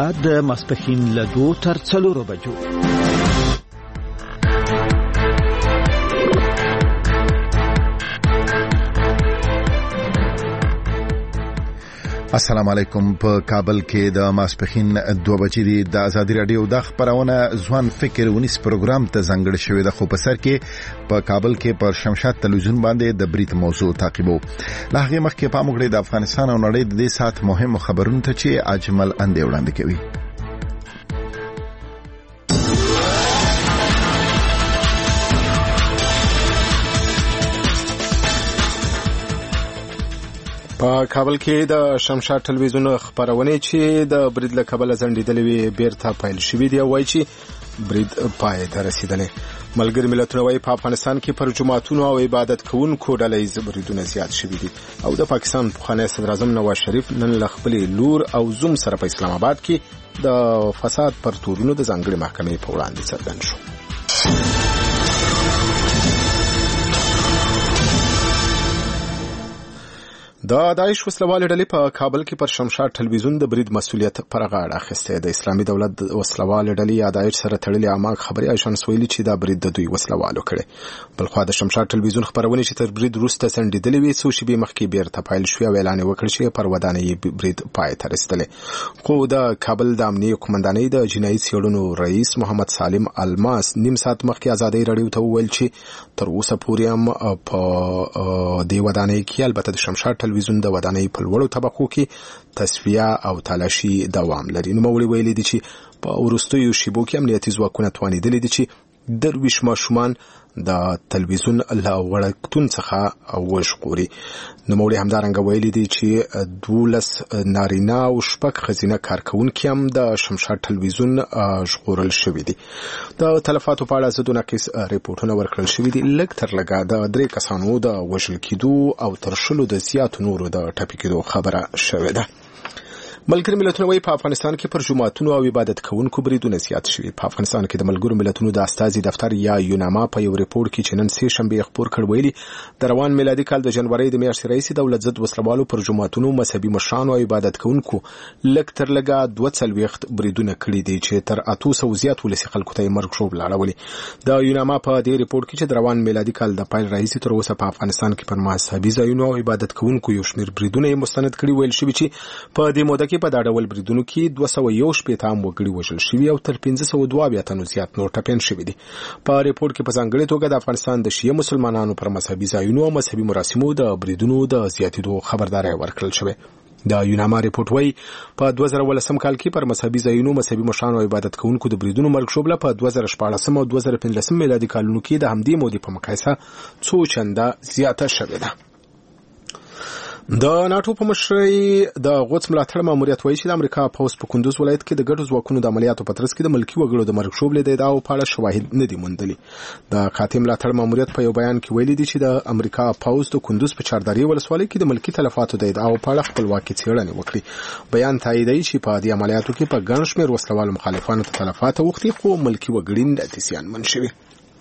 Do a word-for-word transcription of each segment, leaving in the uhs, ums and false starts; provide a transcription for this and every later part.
د ماسپښین له دوو تر څلورو بجو. السلام علیکم. په کابل کې د ماسپښین دوه بجې دی. د ازادي رادیو د خبرونه ځوان فکر ونیس پروګرام ته ځانګړی شوی د خو په سر کې په کابل کې پر شمشاد تلویزیون باندې د بریټ موضوع تعقیبو. له هغه مخکې په موږ د افغانستان او نړۍ د دې سات مهم خبرونه ته چې اجمل اندې وړاندې کوي. په کابل کې د شمشاد ټلویزیون خبرونه چې د برید له کبله ځنډېدلې وي بیرته پیل شوې دي او وایي چې برید پای ته رسیدلی. ملګري ملتونه وایي په افغانستان کې پر جماعتونو او عبادت کوونکو ډله ییز بریدونه زیات شوي دي او د پاکستان پخوانی صدر اعظم نواز شریف نن له خپلې لور او زوم سره په اسلام آباد کې د فساد پر تورونو د ځانګړې محکمې په وړاندې څرګند شو. د داعش وسلوال ډلې په کابل کې پر شمشاد ټلویزیون د برید مسؤلیت پر غاړه اخیسته. د اسلامي دولت وسلوال ډلې یا داعش سره تړلې اماک خبري ایشان سویلي چې دا برید د دوی وسلوالو کړي. بلخو د شمشاد ټلویزیون خبرونه چې تر برید وروسته څنډېدلې وي څو شېبې مخکې بیرته پیل شوې او اعلان وکړ چې پر ودانۍ برید پای ته رسیدلی. خو د کابل د امنیه قومندانۍ د جنایي څېړنو رئیس محمد سالم الماس نیم ساعت مخکې ازادي رادیو ته وویل چې تر اوسه پورې هم په دې ودانۍ کې البته د شمشاد ټلویزیون د ودانۍ په لوړو طبقو کې تصفیه او تلاشي دوام لري. نو مولوي ویلي دي چې په ورستیو شیبو کې امنیتي ځواکونه توانیدلي دي چې درویش ماشومان د تلویزیون له وړکتون څخه وژغوري. نو مولوي همدارنګه ویلي دي چې دولس نارینه او شپږ ښځینه کارکونکي هم د شمشاد ټلویزیون ژغورل شوي دي. د تلفاتو په اړه ضد ناقص ریپورټونه ورکړل شوي دي. لږ تر لږه د درې کسانو د وژل کېدو او تر شلو د زیاتو نورو د ټپي کېدو خبره شوې ده. ملګري ملتونه وایي په افغانستان کې پر جماعتونو او عبادت کوونکو بریدونه زیات شوي. په افغانستان کې د ملګرو ملتونو د استازي دفتر یا یوناما په یو ریپورت کې چې نن سه شنبه خبر کړ ویلي د روان میلادي کال د جنوري د میاشتې رئیس دولت ضد وسلوالو پر جماعتونو مذهبي مشرانو او عبادت کوونکو لږ تر لږه دوه څلوېښت بریدونه کړي دي چې تر اته سوه زیات ولسي خلکو ته مرګ ژوبل اړولي. د یوناما په دې ریپورت کې چې د روان میلادي کال د پیل راهیسې تر اوسه په افغانستان کې پر مذهبي ځایونو او عبادت کوونکو یو شمېر بریدونه مستند کړي ویل شوي چې په دې موده کې په دا ډول بریدونه کې دوه سوه یو شپېته هم وګړي وژل شوي او تر پنځه سوه دوه اویا تنو زیات نور ټپیان شوي دي. په ریپورت کې په ځانګړې توګه د افغانستان د شیعه مسلمانانو پر مذهبي ځایونو او مذهبي مراسمو د بریدونو د زیاتېدو خبرداری ورکړل شوی. د یوناما ریپورت وایي په دوه زره ولسم کال کې پر مذهبي ځایونو مذهبي مشرانو او عبادت کوونکو د بریدونو مرګ ژوبله په دوه زره شپاړسم او دوه زره پنځلسم میلادي کالونو کې د همدې مودې په مقایسه څو چنده زیاته شوې ده. د ناتو په مشرۍ د غوڅ ملاتړ ماموریت وایي چې د امریکا پوز په کندوز ولایت کې د ګډو ځواکونو د عملیاتو په ترڅ کې د ملکي وګړو د مرګ ژوبلې د ادعاو په اړه شواهد نه دي موندلي. د قاطع ملاتړ ماموریت په یو بیان کې ویلي دي چې د امریکا پوز د کندوز په چارداري ولسوالۍ کې د ملکي تلفاتو د ادعاو په اړه خپلواکي څېړنې وکړي. بیان تاییدوي چې په دې عملیاتو کې په ګڼ شمېر وسلوالو مخالفانو ته تلفات اوښتي خو ملکي وګړي زیانمن شوي.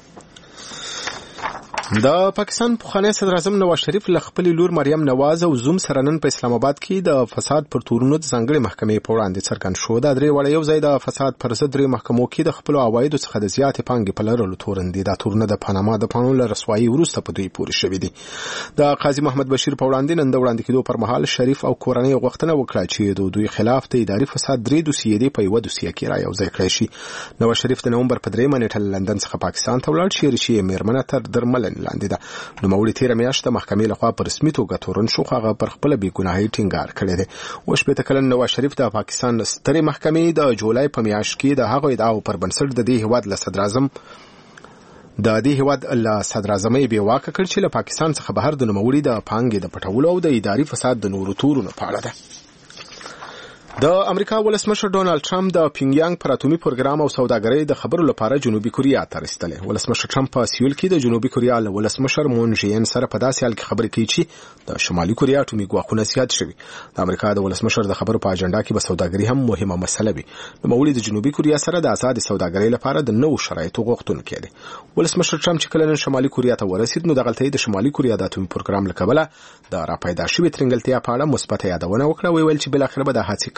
د پاکستان پخوانی صدر اعظم نواز شریف له خپلې لور مریم نواز او زوم سره نن په اسلام آباد کې د فساد پر تورونو د ځانګړې محکمې په وړاندې څرګند شو. دا درې واړه یو ځای د فساد پر ضد درې محکمو کې د خپلو عوایدو څخه د زیاتې پانګې په لرلو تورن دي. دا تورونه د پاناما د پاڼو له رسوایي وروسته په دوی پورې شوي دي. د قاضي محمد بشیر په وړاندې نن د وړاندې کېدو پر مهال شریف او کورنۍ غوښتنه وکړه چې د دوی خلاف د اداري فساد درې دوسیې دي په یوه دوسیه کې را یو ځای کړی شي. نواز شریف د نومبر په درېیمه نیټه له لندن څخه پاکستان ته ولاړ چې ریښې مېرمنه تر درملنې لاندې ده. نو مولوي تیره میاشت د محکمې لخوا په رسمي توګه تورن شو. هغه پر خپله بېګناهۍ ټینګار کړی دی. اوه شپېته کلن نواز شریف د پاکستان سترې محکمې د جولای په میاشت کې د هغو ادعاو پر بنسټ د دې هېواد له صدر اعظم د دې هېواد له صدر اعظمۍ بېواکه کړ چې له پاکستان څخه بهر د نوموړي د پانګې د پټولو او د اداري فساد د نورو تورونو په اړه ده. د امریکا ولسمشر ډونالد ټرمپ د پینګیانګ پر اتومي پروګرام او سوداګرۍ د خبرو لپاره جنوبي کوریا ته رسیدلی. ولسمشر ټرمپ په سیول کې د جنوبي کوریا له ولسمشر مون جین سره په داسې حال کې خبرې کوي چې د شمالي کوریا اټومي ګواښونه زیات شوي. د امریکا د ولسمشر د خبرو په اجنډا کې به سوداګري هم مهمه مسله وي. نوموړي د جنوبي کوریا سره د آزاد سوداګرۍ لپاره د نوو شرایطو غوښتونکی دی. ولسمشر ټرمپ چې کله نن شمالي کوریا ته ورسید نو دغلته د شمالي کوریا د اتومي پروګرام له کبله د راپیدا شوې ترنګلتیا په اړه مثبت یادونه وکړه. ویل چې بالاخره به د هڅې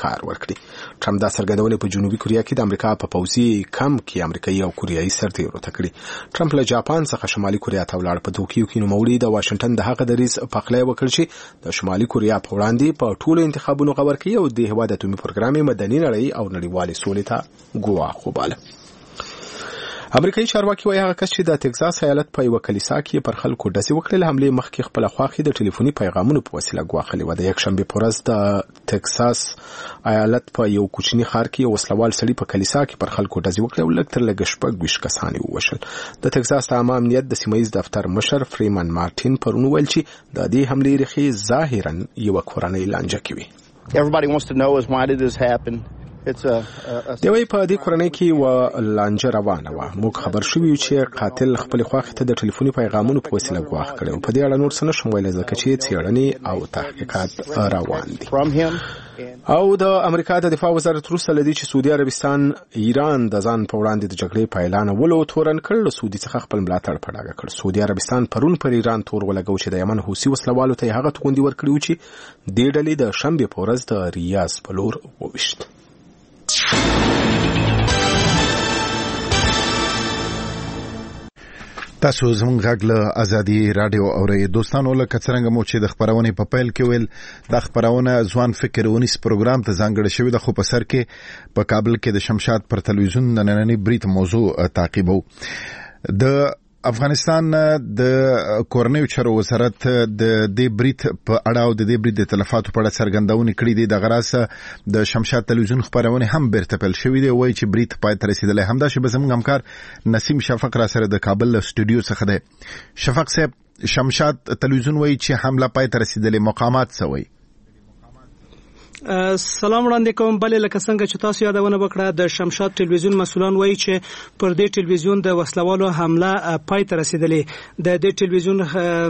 ټینګار ورکړي. ټرمپ دا څرګندونې په جنوبي کوریا کې د امریکا په پوځي کم کې امریکایي او کوریایي سرتیرو ته کړي. ټرمپ له جاپان څخه شمالي کوریا ته ولاړ. په توکیو کې نوموړي د واشنگټن د هغه دریځ پخلی وکړ چې د شمالي کوریا په وړاندې په ټولو انتخابونو غور کوي او د هېواد اټومي پروګرام مدني نړۍ او نړیوالې سولې ته ګواښ وباله. امریکایي چارواکي وايي هغه کس چې د ټکساس ایالت په یو کلیسا کې پر خلکو ډزې وکړې له حملې مخکې خپل خواخي د ټلیفوني پیغامونو په وسیله ګواښلې و. د یک شنبه په ورځ د ټکساس ایالت په یو کوچني ښار کې یو وسلوال سړي په کلیسا کې پر خلکو ډزې وکړې او لږ تر لږه شپږ ویشت کسان یې ووژل. د ټکساس د عامه امنیت د سیمه ییز دفتر مشر فریمن مارټین پرون وویل چې د دې حملې ریښې ظاهرا یوه کورنۍ لانجه کې وي. Everybody wants to know is why did this happen? دی وی په دې کورنۍ کې و لانجه روانه و. موږ خبر شوو چې قاتل خپل خواخ ته د ټلیفوني پیغامونو په وسیله ګواښ کړي او په دې اړه نور څه نشم ویلی ځکه چې څېړنې او تحقیقات روان دي. او د امریکا د دفاع وزارت وروسته له دې چې سعودي عربستان ایران د ځان په وړاندې د جګړې پایلانولو تورن کړ له سعودي څخه خپل ملاتړ په ډاګه کړ. سعودي عربستان پرون پر ایران تور ولګو چې د یمن حوثي وسلوالو ته هغه توغندي ورکړي و چې دې ډلې د شنبې په ورځ د ریاض په لور وویشت. تاسو زموږ غږ له ازادي رادیو اورئ. دوستانو لکه څنګه مو چې د خبرونې په پیل کې ویل د خبرونه ځوان فکر ونیس پروګرام ته ځانګړی شوی د خو په سر کې په کابل کې د شمشاد پر تلویزیون د نننۍ بریټ موضوع تعقیبو. د افغانستان د کورنیو چارو وزارت د دې بریټ په اړه او د دې بریټ د تلفاتو په اړه څرګندونې کړې دي. د غراسه د شمشاد تلویزیون خبرونه هم بیرته پیل شوې دي. وایي چې بریټ پای ته رسیدلی. همدا شی به زموږ همکار نسیم شفق را سره د کابل سټوډیو څخه دی. شفق صاحب، شمشاد تلویزیون وایي چې حمله پای ته رسیدلی، مقامات څه وایي؟ سلام وړاندې کوم. بلې لکه څنګه چې تاسو یادونه وکړه د شمشاد ټلویزیون مسولان وایي چې پر دې ټلویزیون د وسلوالو حمله پای ته رسیدلې. د دې ټلویزیون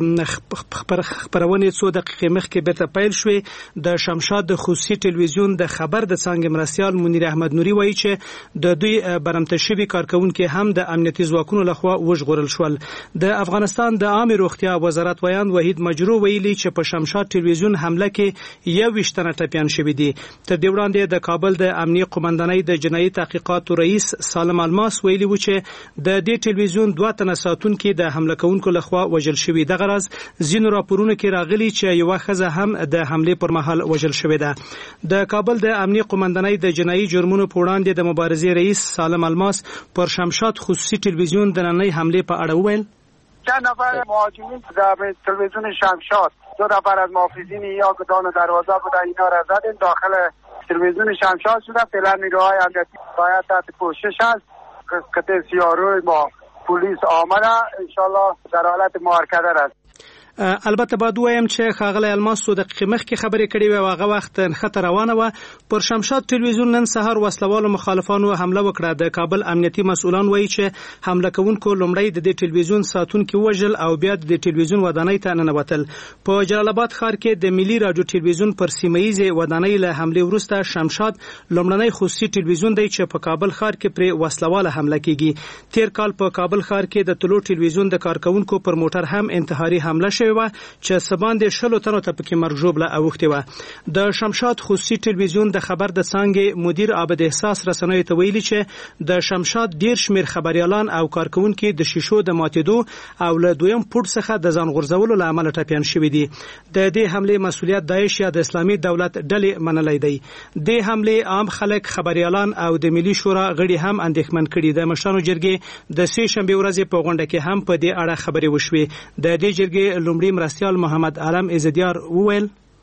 خبرونه څو دقیقې مخکې بیرته پیل شوې. د شمشاد د خصوصي ټلویزیون د خبر د څانګې مرستیال منیر احمد نوري وایي چې د دوی برمته شوي کارکونکو هم د امنیتي ځواکونو لخوا وژغورل شول. د افغانستان د عامه روغتیا وزارت ویاند وحید مجرو ویلي چې په شمشاد ټلویزیون حمله کې یو ویشتنه ټپیان شوي دي. تر دې وړاندې د کابل د امنیه قومندانۍ د جنایي تحقیقاتو رئیس سالم الماس ویلي و چې د دې ټلویزیون دوه تنه ساتونکو د حمله کوونکو لخوا وژل شوي. د غرض ځینو راپورونو کې راغلي چې یو ښځه هم د حملې پر مهال وژل شوې ده. د کابل د امنیه قومندانۍ د جنایي جرمونو په وړاندې د مبارزې رئیس سالم الماس پر شمشاد خصوصي ټلویزیون د نننۍ حملې په اړه وویل: چند نفر مهاجمین در تلویزیون شمشاد، دو نفر از محافظین یا گدان دروازه بودن، اینا را زدن داخل تلویزیون شمشاد شده. فعلا نیروهای امنیتی باید تحت پوشش است. قطعه سیاروی با پلیس آمده، انشالله در حالت محرکه است. البته باید وایم چې ښاغلی الماس څو دقیقې مخکې خبرې کړې وې او هغه وخت نښته روانه وه. پر شمشاد ټلویزیون نن سهار وسلوالو مخالفانو حمله وکړه. د کابل امنیتي مسؤلان وایي چې حمله کوونکو لومړی د دې ټلویزیون ساتونکي وژل او بیا د ټلویزیون ودانۍ ته ننوتل. په جلال آباد ښار کې د ملي راډیو ټلویزیون پر سیمه ییزې ودانۍ له حملې وروسته شمشاد لومړنی خصوصي ټلویزیون دی چې په کابل ښار کې پرې وسلواله حمله کیږي. تیر کال په کابل ښار کې د طلوع ټلویزیون د کارکونکو پر موټر هم انتحاري حمله شوې و چې سباندې شلو تنو ته پکې مرګ ژوبله اوښتې وه. د شمشاد خصوصي ټلویزیون د خبر د څانګې مدیر عابد احساس رسنیو ته ویلي چې د شمشاد ډیر شمیر خبریالان او کارکونکي د شیشو د ماتېدو او له دویم پوړ څخه د ځان غورځولو له امله ټپیان شوي دي. د دې حملې مسؤلیت داعش یا د اسلامي دولت ډلې منلی دی. د حملې عام خلک، خبریالان او د ملي شورا غړي هم اندېښمن کړي. د مشرانو جرګې د سې شنبې ورځې په غونډه کې هم په دې اړه خبرې وشوې. د دې جرګې لومړي مرستیال محمد علم عزدیار وویل: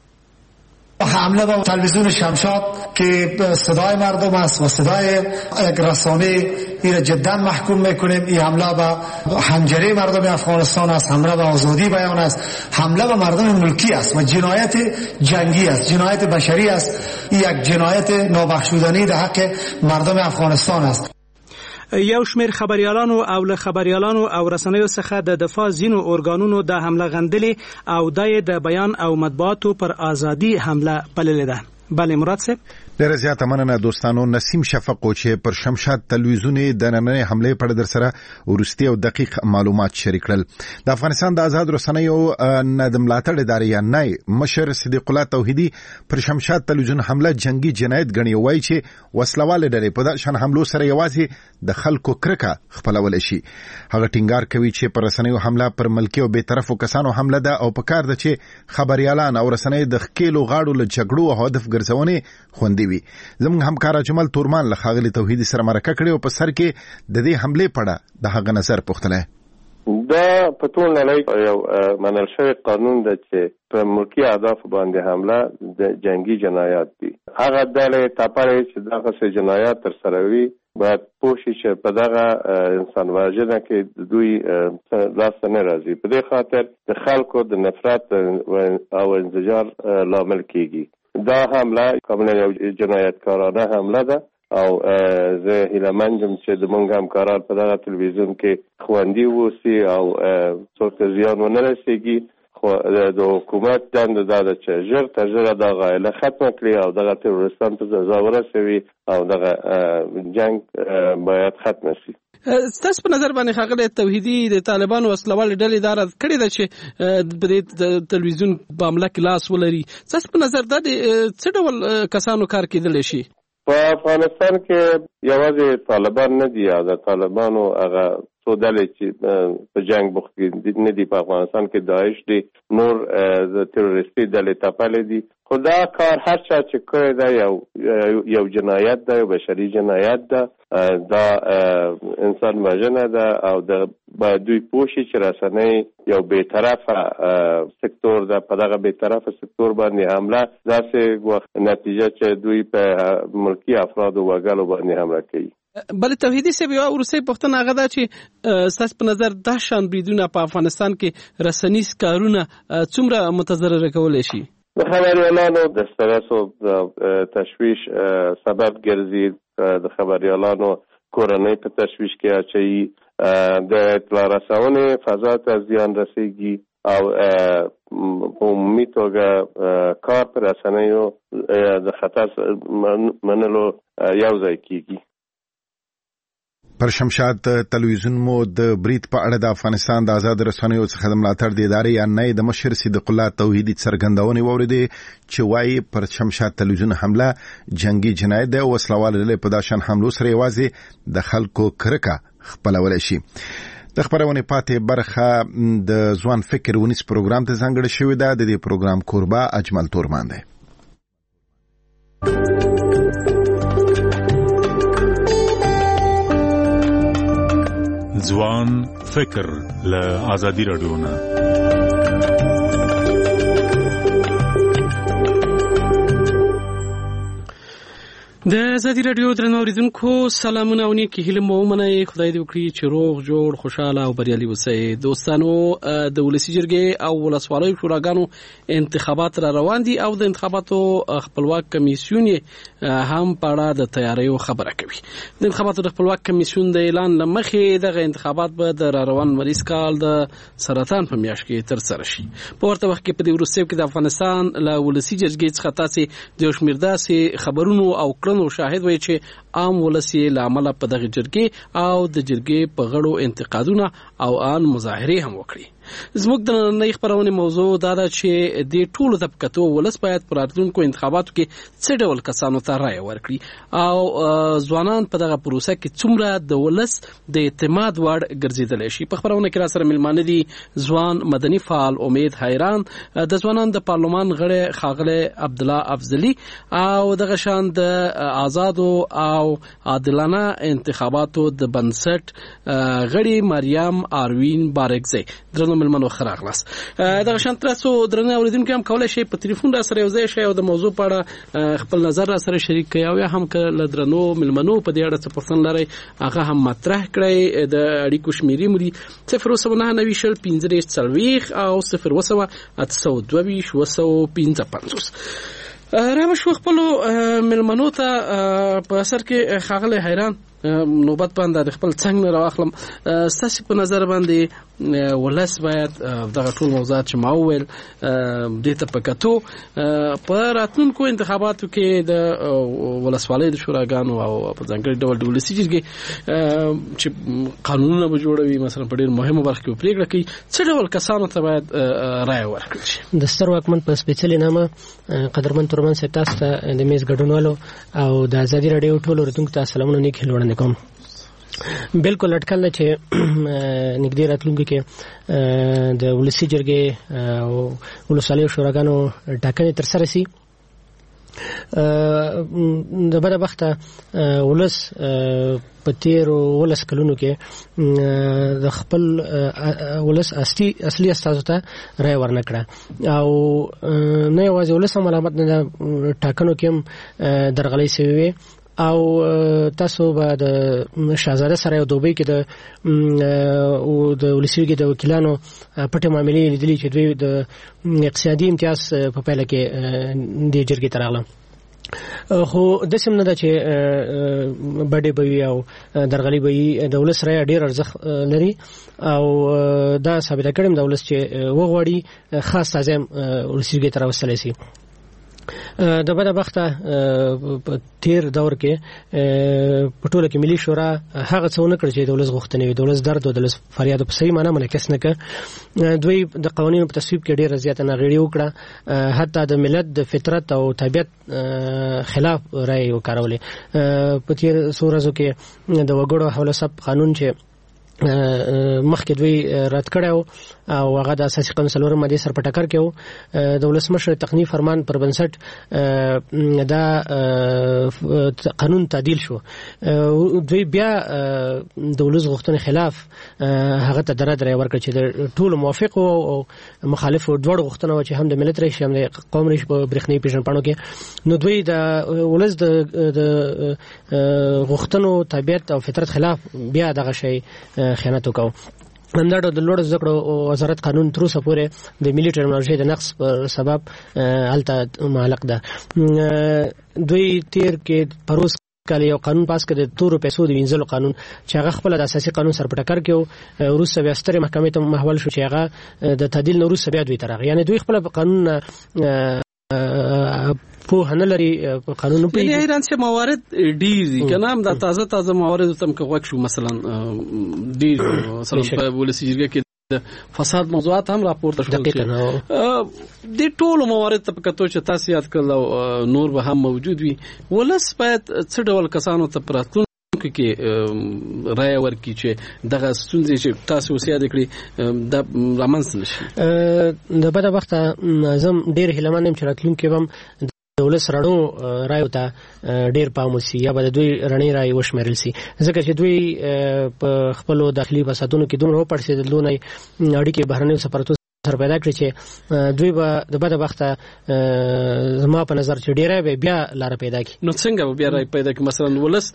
حمله به تلویزیون شمشاد که صدای مردم است و صدای یک رسانه این جدا محکوم میکنیم. این حمله به حنجره مردم افغانستان است، حمله به آزادی بیان است، حمله به مردم ملکی است و جنایت جنگی است، جنایت بشری است. این یک جنایت نابخشودنی در حق مردم افغانستان است. یو شمیر خبریالانو او له خبریالانو او رسنیو څخه د دفاع ځینو ارګانونو د حمله غندلې او د بیان او مطبوعاتو پر ازادي حمله بللې ده. بله مراد صاحب. ډېر زیات مننه دوستانو. نسیم شفق چې پر شمشاد تلویزیون د نننۍ حمله پر در سره ورستي او دقیق معلومات شریک کړل. د افغانستان د آزاد رسنیو نه د ملاتړ ادارې یا نای مشر صدیق الله توحیدی پر شمشاد تلویزیون حمله جنگي جنایت ګڼي، وایي چې وسلواله ډلې په داسې حملو سره یوازې د خلکو کرکه خپلول شي. هغه ټینګار کوي چې پر رسنیو حمله پر ملکی او به طرفو کسانو حمله ده او په کار ده چې خبريالان او رسنۍ د خکېلو غاړو له جګړو او هدف ګرځونې خوندي وي. زموږ همکار جمال تورمان له ښاغلي توحیدی سره مرکه کړې او په سر کې د دې حملې په اړه د هغه نظر پوښتنه. دا په ټول نړۍ یو منل شوی قانون دی چې په ملکی اهداف باندې حمله د جنگي جنایات دي. هغه ډلې تاپړې چې دغه جنایات تر سره وي باید پوه شي چې په دغه انسان وژنه کې دوی لاس نه راځي. په دې خاطر د خلکو د نفرت او انزجار لامل کیږي. دا حمله کومه یو جنایتکارانه حمله ده او زه هیله یم چې د مونږ همکاران په دغه تلویزیون کې خوندي ووسي او څوک ته زیان ونه رسیږي. خو د حکومت دنده دا ده چې ژر تر ژره دا غایله ختمه کړي او دغه تروریستان ته سزا ورسوي او دغه جنگ باید ختم شي. ستاسو په نظر باندې ښاغلی توحیدی د طالبانو وسلوالې ډلې دا رد کړې ده چې په دې تلویزیون په حمله کې لاس ولري. ستاسو په نظر دا د څه ډول کسانو کار کېدلی شي؟ په افغانستان کې یوازې طالبان نه دي، د طالبانو هغه څو ډلې چې په جنگ بوخت نه دي په افغانستان کې داعش دي، نور د تروریستي ډلې تپلې دي. خو دا کار هر چا چې کړی دی یو یو جنایت ده، یو بشري جنایت ده، دا انسان وژنه ده او د باید دوی پوه شي چې رسنۍ یو بیطرفه سکتور ده. په دغه بیطرفه سکتور باندې حمله داسې وخت نتیجه چې دوی په ملکی افرادو وګړو باندې حمله کوي. بلې توحیدي صاحب یو وروستۍ پوښتنه هغه ده چې ستاسو په نظر دا شان بریدونه په افغانستان کې رسنیز کارونه څومره متضرره کولی شي؟ د خبریالانو د استرس او تشویش سبب ګرځي، د خبریالانو کورنۍ په تشویش کې اچوي، د اطلاع رسونې فضا ته زیان رسیږي او په عمومي توګه کار پر رسنیو د خطر منلو یو ځای کیږي. پر شمشاد تلویزیون مو د برید په اړه د افغانستان د آزاد رسنیو څخه د ملاتړ د ادارې یا نه د مشر صدیق الله توحیدی څرګندونې واورېدې چې وایي پر شمشاد تلویزیون حمله جنگي جنایت ده او وسلواله ډلې په داشان حملو سره یوازې د خلکو کرکه خپلولی شي. د خبرونې پاتې برخه د ځوان فکر ونیس پروګرام ته ځانګړې شوې ده. د دې پروګرام کوربه اجمل تورمان دی. ځوان فکر له آزادي رادیو نه. د ازادي رادیو درنو اوریدونکو سلامونه او نیکی هیله مو منئ. خدای دې وکړي چې روغ جوړ خوشاله او بریالي اوسئ. دوستانو د ولسی جرګې او ولسوالیو شوراګانو انتخابات را روان دي او د انتخاباتو خپلواک کمیسیون هم په اړه د تیاریو خبره کوي. د انتخاباتو د خپلواک کمیسیون د اعلان لمخې دغه انتخابات به د را روان مریض کال د سرطان په میاشت کې تر سره شي. په ورته وخت کې په دې وروستیو کې د افغانستان له ولسی جرګې څخه تاسې د شمیر داسې خبرونو او نو شاهد وي چې عام ولسی لامل په دغه جرګې او د جرګې په غړو انتقادونه او ان مظاهره هم وکړي. زموږ د نړۍ خبرونه موضوع دا ده چې د ټولو طبقاتو ولس باید پر راتلونکو انتخاباتو کې څه ډول کسانو ته رائے ورکړي او ځوانان په دغه پروسه کې څومره د ولس د اعتماد وړ ګرځیدلی شي. په خبرونه کې را سره ملمانه دي ځوان مدني فعال امید حیران، د ځوانان د پارلمان غړی ښاغلی عبدالله افضلي او دغه شان د آزادو او عادلانه انتخاباتو د بنسټ غړي مریم آروین بارکزی. درنو ملمنو خراغلاس دغه شان تاسو درنه اوریدونکو هم کولای شي په ټلیفون را سره یو ځای شي او د موضوع په اړه خپل نظر را سره شریک کړئ او یا هم کله درنو ملمنو په دې اړه څه پوښتنه لرئ هغه هم مطرح کړئ. د اړیکو شمیرې مو دي صفر اووه نهه نوي شل پنځه دېرش څلوېښت او صفر اووه اته سوه دوه ویشت اووه سوه پنځه پنځوس. راو شو خپل ملمنو ته په اثر کې ښاغلی حیران نوبت باندې خپل څنګه راوخلم. ستاسو په نظر باندې ولس باید دغه ټول موضوعات چې ما وویل دې ته په کتو په راتلونکو انتخاباتو کې د ولسوالۍ د شوراګانو او په ځانګړي ډول د ولسي جرګې چې قانونونه به جوړوي مثلا په ډېر مهمه برخه کې پرېکړه کوي څه ډول کسانو ته باید رایه ورکړل شي؟ د ستر واکمن په سپېڅلې نامه قدرمن ترمن صاحب تاسو ته د میز ګډونوالو او د ازادي راډیو ټولو اورېدونکو ته سلامونه نیک هیلې وړاندې کوم. بالکل اټکل نه چې نږدې راتلونکي کې د ولسي جرګې او ولسوالۍ شوراګانو ټاکنې ترسره شي. د بده بخته ولس په تیرو ولس کلونو کې د خپل ولس اصلي اصلي استازو ته رایه ورنکړه او نه یوازې ولس ملامت نه ټاکنو کې هم درغلۍ شوې وي او تاسو به د شاهزاده سره یو دوبۍ کې د د ولسي جرګې د وکیلانو پټې معاملې لیدلې چې دوی د اقتصادي امتیاز په پایله کې د جرګې ته راغله. خو داسې هم نه ده چې بډې به وي او درغلي به وي. د ولس رایه ډېر ارزښت لري او دا ثابته کړې د ولس چې وغواړي خاص استازی هم ولسي جرګې ته راوستلی شي. د بده بخته په تیر دور کې په ټوله کې ملي شورا هغه څه ونه کړ چې د ولس غوښتنې وي، د ولس درد او د ولس فریاد په صحیح معنی منعکس نه کړ. دوی د قوانینو په تصویب کې ډېره زیاته ناغېړي وکړه، حتی د ملت د فطرت او طبیعت خلاف رایې وکارولې. په تیر څو ورځو کې د وګړو حواله ثبت قانون چې مخکې دوی رد کړی او هغه د اساسي قانون څلورم مادې سره په ټکر کې و، د ولسمشر تقنیني فرمان پر بنسټ دا قانون تعدیل شو. دوی بیا د ولس غوښتنې خلاف هغه ته درد رایه ورکړه چې د ټولو موافق او مخالف دواړو غوښتنه وه چې هم د ملت رئیس هم د قوم رئیس په برېښنایي پیژندپاڼو کې. نو دوی د ولس د غوښتنو طبیعت او فطرت خلاف بیا دغه شی خیانت وکاو. همدا ډول د لوړو زده کړو وزارت قانون تر اوسه پورې د ملي ټرمینالوژي د نقص پر سبب هلته معلق ده. دوی تیر کې پروس کله یو قانون پاس کړ د تورو پیسو د وینځلو قانون چې هغه خپل د اساسي قانون سره په ټکر کې او وروسته بیا سترې محکمې ته محول شو چې هغه د تعدیل نه وروسته بیا دوی ته راغی. یعنې دوی خپل قانون په نه لري په قانون په یعنی ایران چې موارد ډیر دي کنه هم د تازه تازه موارد تم کې وښ شو. مثلا ډیر مثلا په ولسي جرګه کې د فساد موضوعات هم راپورته شول چې د ټولو موارد ته په کتو چې تاسو یاد کړل نور به هم موجود وي. ولس باید څه ډول کسانو ته پراتون کې رایه ورکړي چې دغه ستونزې چې تاسو وسیاد کړی د رامنځته نشي. د بده وخته زم ډیر هیلمن چې راتلونکي هم د ولس رڼو رایو ته ډیر پام وشي یا به د دوی رڼې رایې وشمېرل شي، ځکه چې دوی په خپلو داخلي فسادونو کې دومره وپړسېدل نه اړیکې بهرنیو سفارتونو سره پیدا کړي چې دوی به د بده وخته زما په نظر چې ډیره به بیا لاره پیدا کړي. نو څنګه به بیا رایې پیدا کړي؟ مثلا ولس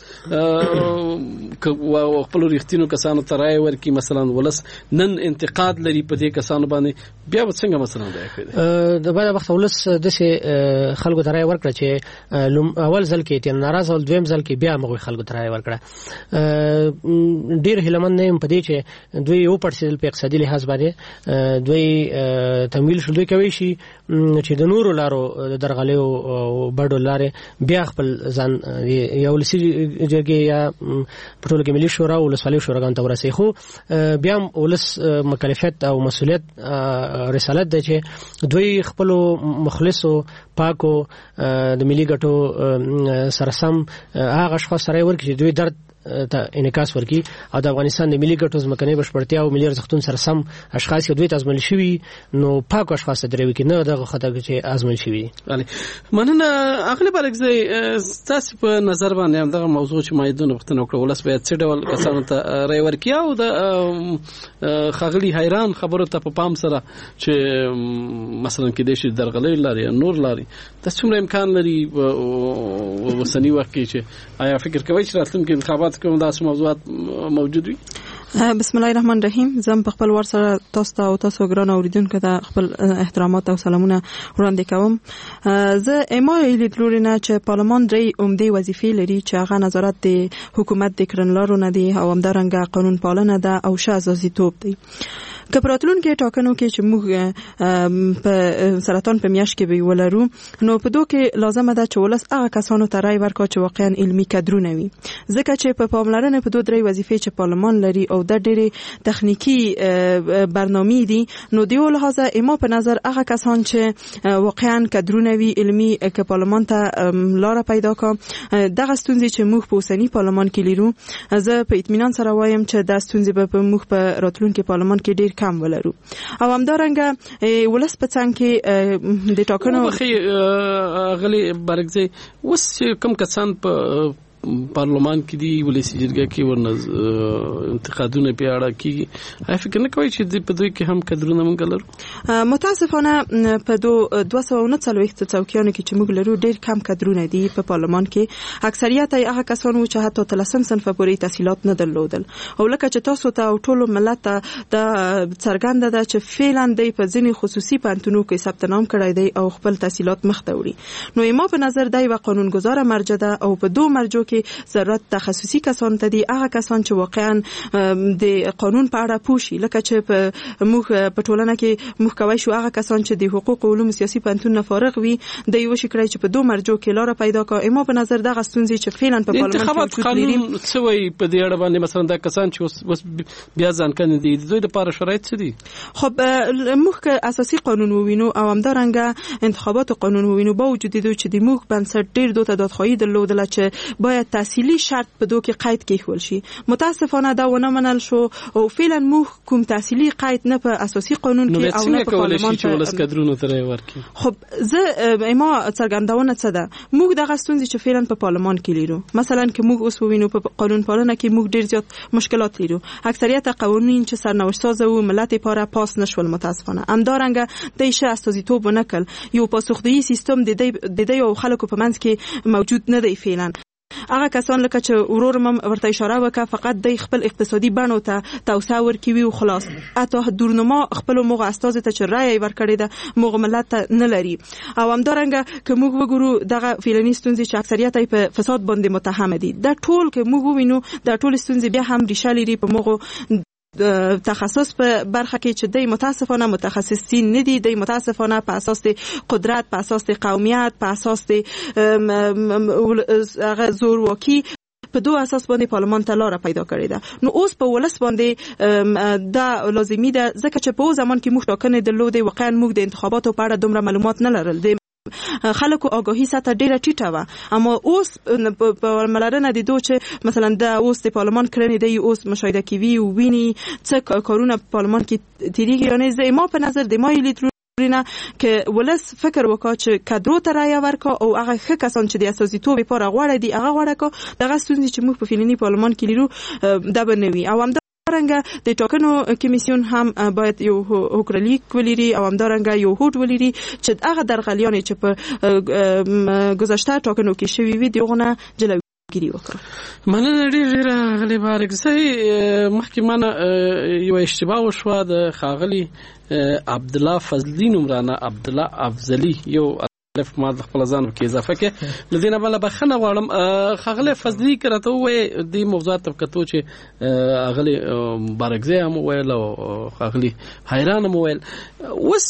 خپلو رښتینو کسانو ته رایې ورکړي، مثلا ولس نن انتقاد لري په دې کسانو باندې، بیا به څنګه مثلا رایې پیدا؟ د بده وخته ولس داسې خلکو ته رایې ورکړه چې اول ځل کې تېر ناراضه ول، دویم ځل کې بیا هغوی خلکو ته رایې ورکړه. ډېر هیلهمند نه یم په دې چې دوی وپړسېدل په اقتصادي لحاظ باندې، دوی تمویل شو. دوی کوي شي چې د نورو لارو د درغلیو او بډو لارې بیا خپل ځان یا ولسي جرګې یا په ټوله کې ملي شورا او ولسوالیو شوراګانو ته ورسوي. خو بیا هم ولس مکلفیت او مسؤلیت رسالت ده چې دوی خپلو مخلصو پاکو د ملي ګټو سره سم هغه اشخاص سره ورکړي چې دوی درد ته انعکاس ورکړي او د افغانستان د ملي ګټو ځمکنۍ بشپړتیا او ملي ارزښتونو سره سم اشخاص چې دوی ته ازمویل شوي نو پاکو اشخاص ته درې وکړي، نه دغه خطر چې ازمویل شوي دي. مننه اغلې بارکزی، ستاسو په نظر باندې همدغه موضوع چې ما یې دونه پوښتنه وکړه ولس باید څه ډول کسانو ته رایې ورکړي او د ښاغلي حیران خبرو ته په پام سره چې مثلا کېدای شي درغلۍ لاري نور لاري دا څومره امکان لري اوسني وخت کې چې آیا فکر کوئ چې راتلونکي انتخابات کوم داسې موضوعات موجود وي؟ بسم الله الرحمن الرحیم. زم په خپل ور سره تاسو ته او تاسو ګران اوریدونکو ته خپل احترامات او سلامونه وړاندې کوم. زه اما لیدلوري نه چې پارلمان درې عمده وظیفې لري چې هغه نظارت د حکومت د کړنلارو نه دي او همدارنګه قانون پالنه ده او شاه اساسي توپ دی. که پراتلونکو ټاکنو کې چې موږ په سرطان په میاشت کې به ولرو نو په دوه کې لازم ده چې ولس هغه کسانو ته رای ورکړي چې واقعا علمي کادرونه وي ځکه چې په پاملرنه په دوه درې وظیفې چې پارلمان لري او د ډېری تخنیکی برنامې دي نو دیو لحاظه اما په نظر هغه کسان چې واقعا کادرونه وي علمي که پارلمان ته لار پیدا کا دغه ستونزې چې موږ په اوسنی پارلمان کې لرو زه په اطمینان سره وایم چې د ستونزې به موږ په راتلونکي پارلمان کې ډیر کم ولرو او همدارنګه ولس په څنګ کې د ټاکنو غلي برګزي وس کم کسان په پارلمان کې دی ولسی جرګه کې ورنه انتقادونه پیاړه کې هغه فکر نه کوي چې په دوی کې هم کډرونه مونږ لرو متاسفانه په دوه سوه او نه څلوېښت څوکیانو کې چې موږ لرو ډېر کم کډرونه دي په پارلمان کې اکثریت یې هغه کسان وو چې حتی تلسم صنف پورې تحصیلات نه درلودل او لکه چې تاسو ته او ټول ملت ته د څرګنده ده چې فعلا دی په ځینې خصوصي پانتونو کې ثبت نام کړی دی او خپل تحصیلات مخ ته وړي نو ما په نظر دی و قانونګذار مرجع ده او په دوه مرجع کې ضرورت تخصصي کسان ته دي هغه کسان چې واقعا د قانون په اړه پوښي لکه چې په موږ په ټولنه کې موږ کوي شو هغه کسان چې د حقوق او علوم سیاسي پانتون نه فارغ وي د یو شي کړی چې په دوه مرجو کې لار پیدا کا اما په نظر دغه ستونزې چې فعلا په پارلمان کې قانون څه وایي په دې اړه باندې مثلا د کسان چې اوس بیا ځان کنه دي د دوی لپاره شرایط څه دي خب موږ که اساسي قانون ووینو او همدارنګه انتخابات قانون ووینو با وجود دي چې د موږ بنسټ ډیر دوه دادخواهی درلودل چې باید تحصیلی شرط په دوه کې قید کېښول شي متاسفانه دا ونه منل شو او فعلا موږ کوم تحصیلی قید نه په اساسي قانون کې او نه په پارلمان کې ولس کډرونه ترې ورکي خب زه ما څرګندونه څه ده موږ دغه ستونزې چې فعلا په پارلمان کې لرو مثلا که موږ اوس ووینو په قانون پالنه کې موږ ډیر زیات مشکلات لرو اکثریت قوانین چې سرنوشت ساز او ملت لپاره پاس نشول متاسفانه همدارنګه د شه استازیتوب ونکل یو پاسخدهی سیستم د دې یو خلکو په منځ کې موجود نه دی فعلا هغه کسان لکه چې ورورم ورته اشاره وکړه فقط د خپل اقتصادي بڼو ته توسعه ورکوي او خلاص اته دورنما خپل موږ استاد ته چې رائے ورکړي ده موږ ملت نه لري او همدارنګه که موږ وګورو دغه فیلنی ستونزې چې اکثریت یې په فساد باندې متهم دي دا ټول که موږ وینو دا ټول ستونزې بیا هم ریشه لري په موږ تخصص په برخه کې چې د متاسفانه متخصصین نه دي د متاسفانه په اساس قدرت په اساس قومیت په اساس هغه زورواکي په دوه اساس باندې پارلمان ته لار پیدا کړې ده نو اوس په ولس باندې دا لازمي ده ځکه چې په زمان کې موږ ټاکنې درلودې واقعا موږ د انتخاباتو په اړه دومره معلومات نه لرل خلکو آگاهی سطح ډیره ټیټه و اما اوس په ملرنه دي دوه چې مثلا د اوس د پارلمان کړنې دی اوس مشاهده کوي او ویني څه کارونه په پارلمان کې تیریږي یعنی زه ما په نظر د ما لیدلورینه که ولس فکر وکړي چې کادرو ته رایه ورکړي او هغه ښه کسان چې د استازیتوب لپاره غواړي دي هغه غواړي کو دغه ستونزې چې موږ په فلنی پارلمان کې لرو دا به نه وي او هم همدارنګه د ټاکنو کمیسیون هم باید یو هوکرلیک ولري او همدارنګه یو هوډ ولري چې هغه درغلیانې چې په گذشته ټاکنو کې شوي وي دغه جلوګیری وکړي مننه ډېر ډېر غلی بارګزی مخکې منه یو اشتباه وشوه د خاغلی عبد الله فضلی نومرانه عبد الله افضلی یو الف ما د خپل ځان کې اضافه کې لدينا بل بخنه غواړم خغله فضلی کرته وې د موضوعات کتو چې اغلی بارګزی هم ویل او خغلی حیران هم ویل وس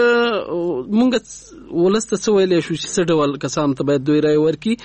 مونږ ولسته سویل شو چې څه ډول کسان ته باید دوی رای ورکی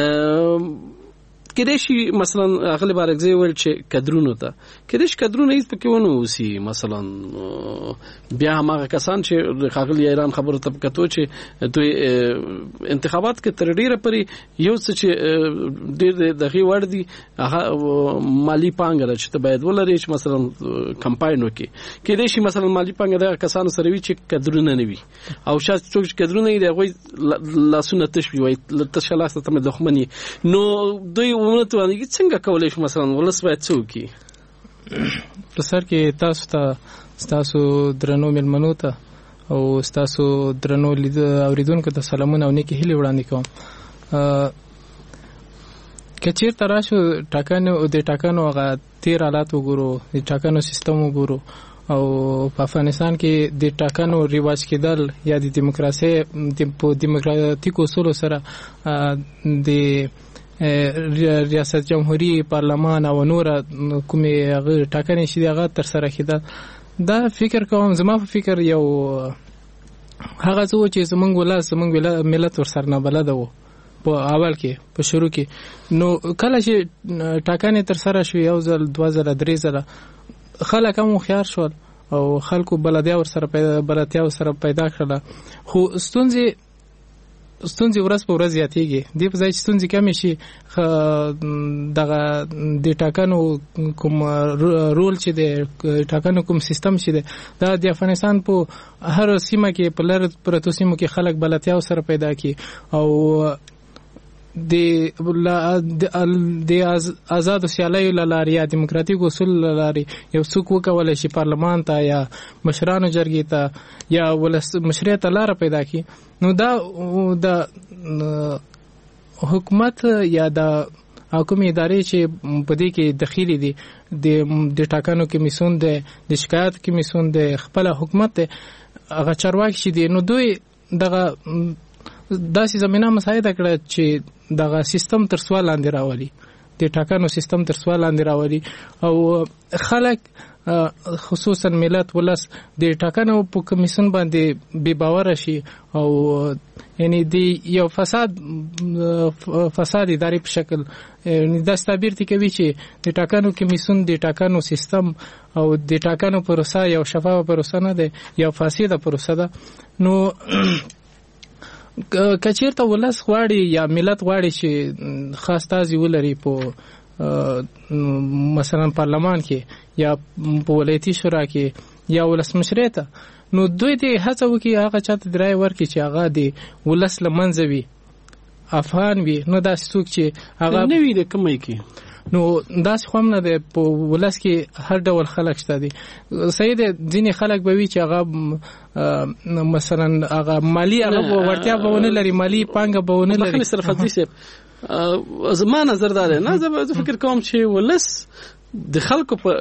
کله شي مثلا اغلی بارګزی ویل چې کډرونو ته کله شي کډرونه هیڅ پکې ونه وسی مثلا بیا هغه کسان چې خغلی ایران خبره ته کتو چې دوی انتخابات کې تر ډیره پري یو څه چې ډیر دغه ور دي هغه مالی پانګه چې ته باید ولري چې مثلا کمپاین وکي کله شي مثلا مالی پانګه د کسانو سره وی چې کډرونه نه وي او شاید څوک کډرونه یې دغه لاسونه تشوي وي تشلاسته ته دښمني نو دوی ونه تو انګي څنګه کولای شو مثلا ولس باید څه وکي پرسر کې تاسو ته تاسو درنو ملمنو ته او تاسو درنو لید اوریدونکو ته سلامونه او نیکی هیله وړاندې کوم کچیر تراشو ټاکنو او د ټاکنو هغه تیر حالات وګورو د ټاکنو سیستم وګورو او په افغانستان کې د ټاکنو ریواج کېدل یا د دیموکراسي د دیموکراتیک اصولو سره د ریاست جمهوریت پارلمان او نور کومې هغه ټاکنې شې هغه تر سره کېده دا فکر کوم زما په فکر یو هغه څه چې زمونږ ولس زمونږ ملت ورسره نه بلد وو په اول کې په شروع کې. نو کله چې ټاکنې تر سره شوې یو ځل دوه ځله درې ځله خلک هم هوښیار شول او خلکو بلدیا ورسره پیدا بلدیا ورسره پیدا کړله. خو ستونزې ستونزې ورځ په ورځ زیاتېږي. دې په ځای چې ستونزې کمې شي دغه د ټاکنو کوم رول چې دی ټاکنو کوم سیستم چې دی دا د افغانستان په هر سیمه کې په لر پرتو سیمو کې خلک بلدیا ورسره پیدا کړي او د د آزاد سیالیو لارې یا دیموکراتیک اصول لارې یو څوک وکولای شي پارلمان ته یا مشرانو جرګې ته یا ولس مشرعیت ته لاره پیدا کړي. نو دا د حکومت یا د حکومي ادارې چې په دې کې دخیلي دي د د ټاکنو کمیسیون د د شکایت کمیسیون د خپل حکومت هغه چارواکي چې دي نو دوی دغه داسې زمينه مساعده کړه چې دغه سیستم تر سوال لاندې راولي د ټاکنو سیستم تر سوال لاندې راولي او خلک خصوصا ملت ولس د ټاکنو په کمیسیون باندې بې باور شي او یعنی د یو فساد فساد اداري په شکل دا تعبیر کوي چې د ټاکنو کمیسیون د ټاکنو سیستم او د ټاکنو پروسه یو شفافه پروسه نه ده یو فاسده پروسه ده. نو کچیرته ولس غواړي یا ملت غواړي چې خاص تازي ولري په مثلا پارلمان کې یا په ولایتي شورا کې یا ولسمشریت نو دوی دې هڅه وکړي هغه چاته درای ورکړي چې هغه دې ولس لمنځوي افغان وي نو دا څوک چې هغه نه وي د کمای کې نو داس خو نه ده په ولس کې هر ډول خلک شته دي. صحیح ده ځینې خلک به وي چې هغه مثلا هغه مالی هغه ورتیا به ونه لري مالی پانګه به ونه لري. صرف حدیث زما نظر دا نه زه فکر کوم چې ولس د خلکو په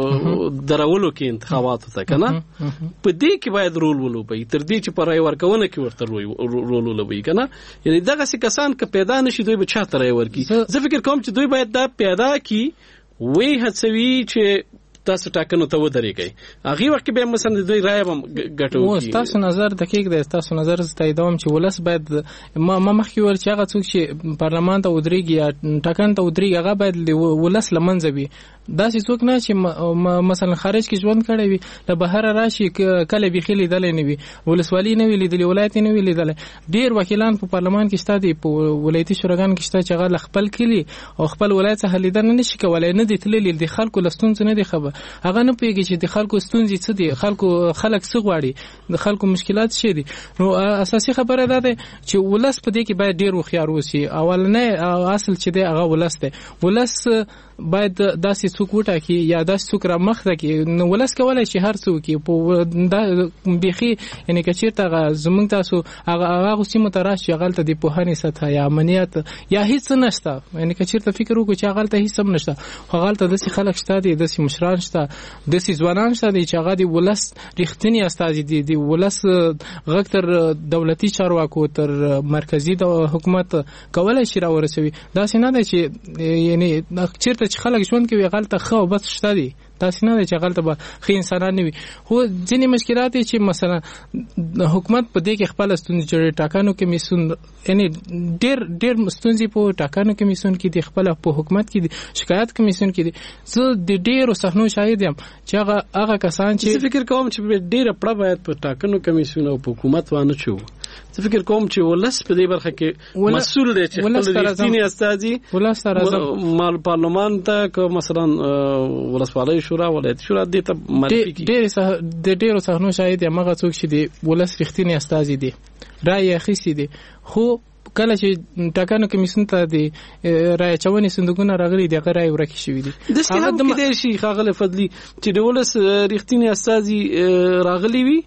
درولو کې انتخابات ته کنه په دې کې باید رول ولوبي تر دې چې پر رای ورکونه کې ورته رول ولوبي کنه یعنی دغه څه کسان ک پیدا نشي دوی به چاته رای ورکي. زه فکر کوم چې دوی باید دا پیدا کی وی هڅوي چې تاسو ټاکنو ته ودرېږئ هغه وخت به مثلا دوی رای هم ګټو کی. تاسو نظر دقیق دی تاسو نظر ستایدوم چې ولس باید ما مخکې ور چې هغه څوک چې پارلمان ته ودرېږي یا ټاکن ته ودرېږي هغه باید ولس لمنځوي. دا چې څوک نه چې مثلا خارج کې ژوند کړی وي له بهر راشي کله به خېلې دلې نه وي ولسوالۍ نه وی لیدلې ولایت نه وی لیدلې ډیر وکیلان په پارلمان کې شته دي په ولایتي شوراګان کې شته چې هغه خپل کلی او خپل ولایت څخه لیدل نه شي کولای نه دي تللی د خلکو لستونځ نه دي خبر هغه نه پیږي چې د خلکو ستونزې څه دي خلکو خلک څه غواړي د خلکو مشکلات څه دي. نو اساسي خبره ده چې ولس په دې کې باید ډیر وخیار وسی اولنې اصل چې دی هغه ولس دی ولس باید داسې څوک وټاکي یا داسې څوک را مخ ده کې نو ولس کولای شي هر څوک په بيخي یعنی کچیرته زمونږ تاسو هغه هغه سیمه ته راشي غلطه دی په هني سطح یا امنیت یا هیڅ نشته یعنی کچیرته فکر وکړي چې غلطه هیڅ هم نشته خو غلطه داسې خلک شته دي داسې مشران شته داسې ځوانان شته دي چې هغه دی ولس رښتینی استازي دي دی ولس غکتر دولتي چارواکو تر مرکزی د حکومت کولای شي را ورسوي. داسې نه ده چې یعنی چیرته چې خلک ژوند کوي غلطه خو بس شته دي تاسو نه چې غلطه به خې انسانان نه وي. خو ځینې مشکلات چې مثلا حکومت په دې کې خپل ستونزې جوړې ټاکنو کې میسون یعنی ډېر ډېر ستونزې په ټاکنو کې میسون کې د خپل په حکومت کې شکایت کمیسیون کې زه د ډېرو صحنو شاهد یم چې هغه هغه کسان چې فکر کوم چې ډېر پړه باید په ټاکنو کمیسیون او په حکومت وانه چو زه فکر کوم چې ولس په دې برخه کې مسؤل دی چې خپل رښتینی استازي ولس سره مال پارلمان ته که مثلا ولسوالۍ شورا ولایت شورا دې ته معرفي کی ډېر د ډېرو صحنو شاهد یم هغه څوک چې دی ولس رښتینی استازي دي رائے اخیستي دي خو کله چې ټاکنو کمیسیون ته دی رائے چونې صندوقونه راغلي دي هغه رائے ورکړي شوی دي. د هغه د شي خاغله فضلی چې د ولس رښتینی استازي راغلي وي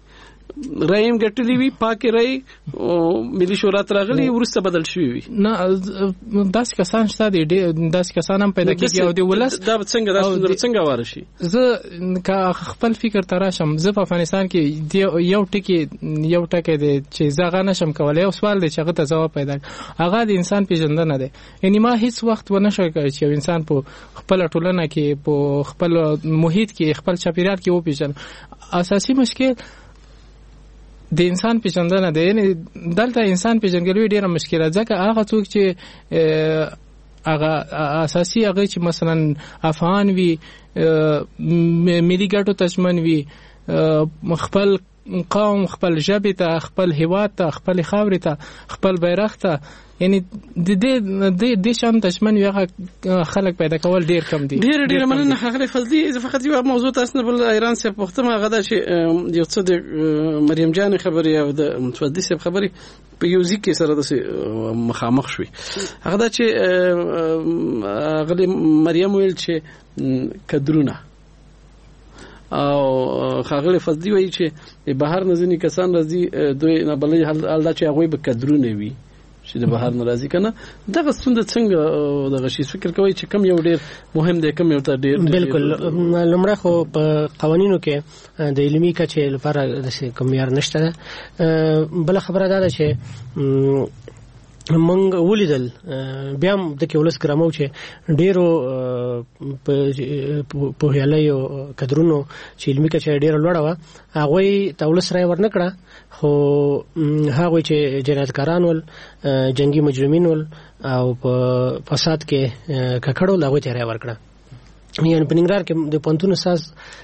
رایم ګټلې وي پاکي رای ملي شورا ترغلي ورسته بدل شوی وي نه داسې کسان شته دي داسې کسان هم پیدا کیږي او د ولس دا څنګه دا څنګه وارشي زه کا خپل فکر تراشم زه په افغانستان کې یو ټکی یو ټکی دی چې زه غا نشم کولای او سوال دی چې هغه ته جواب پیدا هغه د انسان پیژندنه ده یعنی ما هیڅ وخت ونه شو چې یو انسان په خپل ټولنه کې په خپل محیط کې خپل چاپیریال کې و پیژن اساسي مشکل د انسان پیژندنه ده یعنی دلته انسان پیژندګلوي ډیره مشکله ځکه هغه څوک چې هغه اساسي هغه چې مثلا افغان وي ملي ګټو تشمن وي خپل قوم خپل ژبه ته خپل هیواد ته خپل خاورې ته خپل بیرغ ته یعنی د دې د دې شان تشمن یو خلک پیدا کول ډیر کم دي ډیر ډیر مننه خغلی فضلی اذا فقط یو موضوع تاسو بل ایران سره پختمه غدا چې یو څه د مریم جان خبري او د متودی سره خبري په یو ځکه سره د مخامخ شوي هغه دا چې غلی مریم ویل چې کدرونه او خغلی فضلی وایي چې بهر نزنی کسان راځي دوی نه بلې حال دا چې هغه به کدرونه وي چې د بهر ناراضي کنه دغه ستوند څنګه دغه شی فکر کوي چې کم یو ډیر مهم دی کم یو ته ډیر بالکل لمړه خو په قوانینو کې د علمي کچې لپاره د کوم یار نشته بل خبره ده چې منګ ولیدل بیا د کې ولس ګرامو چې ډیرو په هیالیو کډرونو چې علمي کچې ډیره لوړه و هغه تولس راي ورنکړه خو هغه چې جنایتکاران ول جنگي مجرمین ول او په فساد کې ککړو لاغوي ته راي ورکړه یعنی په ننګرهار کې د پونتون اساس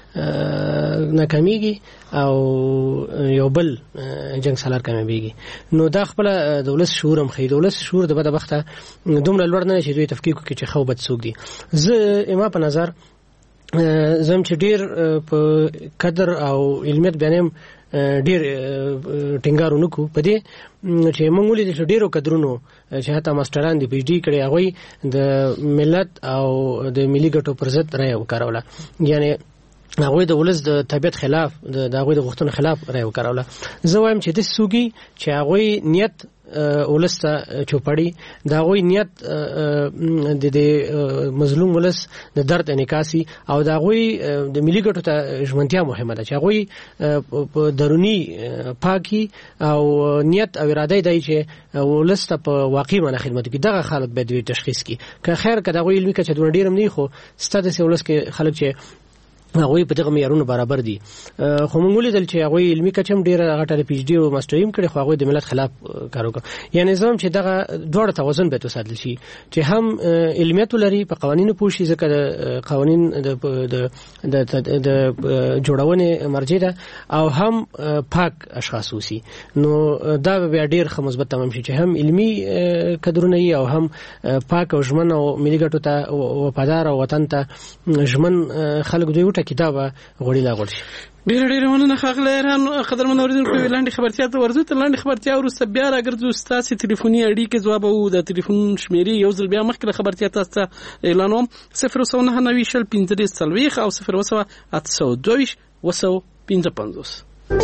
ناکامیږي او یو بل جنگ سالار کامیابیږي نو دا خپل دولت شعور هم خې دولت شعور د بدبخته دومره لوړ نه چې دوی تفکیک کوي چې خو بد څوک دي زه اما په نظر زم چې ډیر په قدر او علمیت بیانم ډیر ټینګارونه کو پدې چې موږ ولې د ډیرو قدرونو چې حتی ماستران دي پی ایچ ډي کړي هغه د ملت او د ملي ګټو پر ضد راي وکړوله یعنی هغه د ولس د طبيعت خلاف د هغه د غوښتنو خلاف راي وکړوله زه وایم چې د سوګي چې هغه نیت ولسته چوپړی دا غوي نیت د دې مظلوم ولس د درد انعکاسي او دا غوي د ملي ګټو ته ژمنتیا مهمه ده چې غوي په درونی پاکي او نیت او اراده دی چې ولسته په واقعي معنی خدمت کوي دغه خلک به د تشخیص کی که خیر کده غوي علمي کچه د ډیرم نه خو ستاسو ولس کې خلک چې هغه په دغه معیارونو برابر دي خو موږ ولیدل چې هغه علمي کچم ډیره غټه پی ایچ ډي او ماستریم کړي خو هغه د ملت خلاف کار وکړ یعنی زم چې دغه دوړ توازن به وساتل شي چې هم علمیت لري په قوانینو پوښي ځکه قوانین د د د جوړونې مرجع ده او هم پاک اشخاص وسی نو دا به ډیر خو مثبت تمام شي چې هم علمي کډرونه او هم پاک او ژمن او ملي ګټو ته وفادار او وطن ته ژمن خلک دوی کتابه غوړی لا غوړي ډیر ډیر مننه خغله ایران قدرمن اوریدونکو لاندې خبرتیا ته ورزو ته لاندې خبرتیا ورسته بیا راګرځو ستاسو ټلیفوني اړیکې ځواب او د ټلیفون شمیرې یو ځل بیا مخکې خبرتیا تاسو اعلانوم صفر صفر نه نوي شل پنځه سلويخ او صفر صفر اته دوه وسو پنځه پنځوس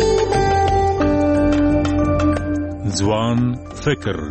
ځوان فکر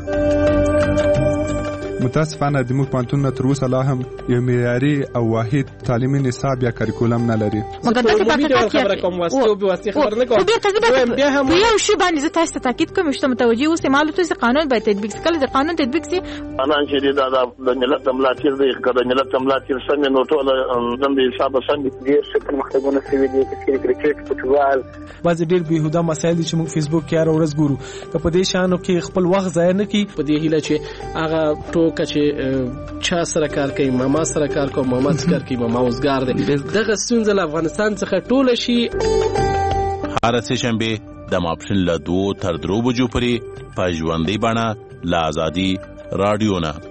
متاسفانه د موږ پانتون تر اوسه لا هم یو معیاري او واحد تعلیمي نصاب یا کریکولم نه لري مګر دا خبره کوم واسطه به واسطه خبر نه کوم بیا هم یو شی باندې زه تاسو ته تاکید کوم چې متوجي اوسه معلومات چې قانون باید تطبیق کړي د قانون تطبیق سي قانون چې دا د ملت ملاتیر دی کله ملت ملاتیر څنګه نو ټول د حساب څنګه ډیر څه پرمختګونه شوي دي چې کرکټ فوټبال بعض ډیر بهوده مسایل چې موږ فیسبوک کې هر ورځ ګورو که په دې شانو کې خپل وخت ضایع نه کړي په دې هیله چې هغه ټوک چې چا سره کار کوي ماما سره کار کوي ماما سره کار کوي ماما وزګار دي دغه ستونزه له افغانستان څخه ټول شي هر څه شنبه د ماپشن له دوه تر درو بجو پورې په ژوندۍ بڼه له ازادي رادیو نه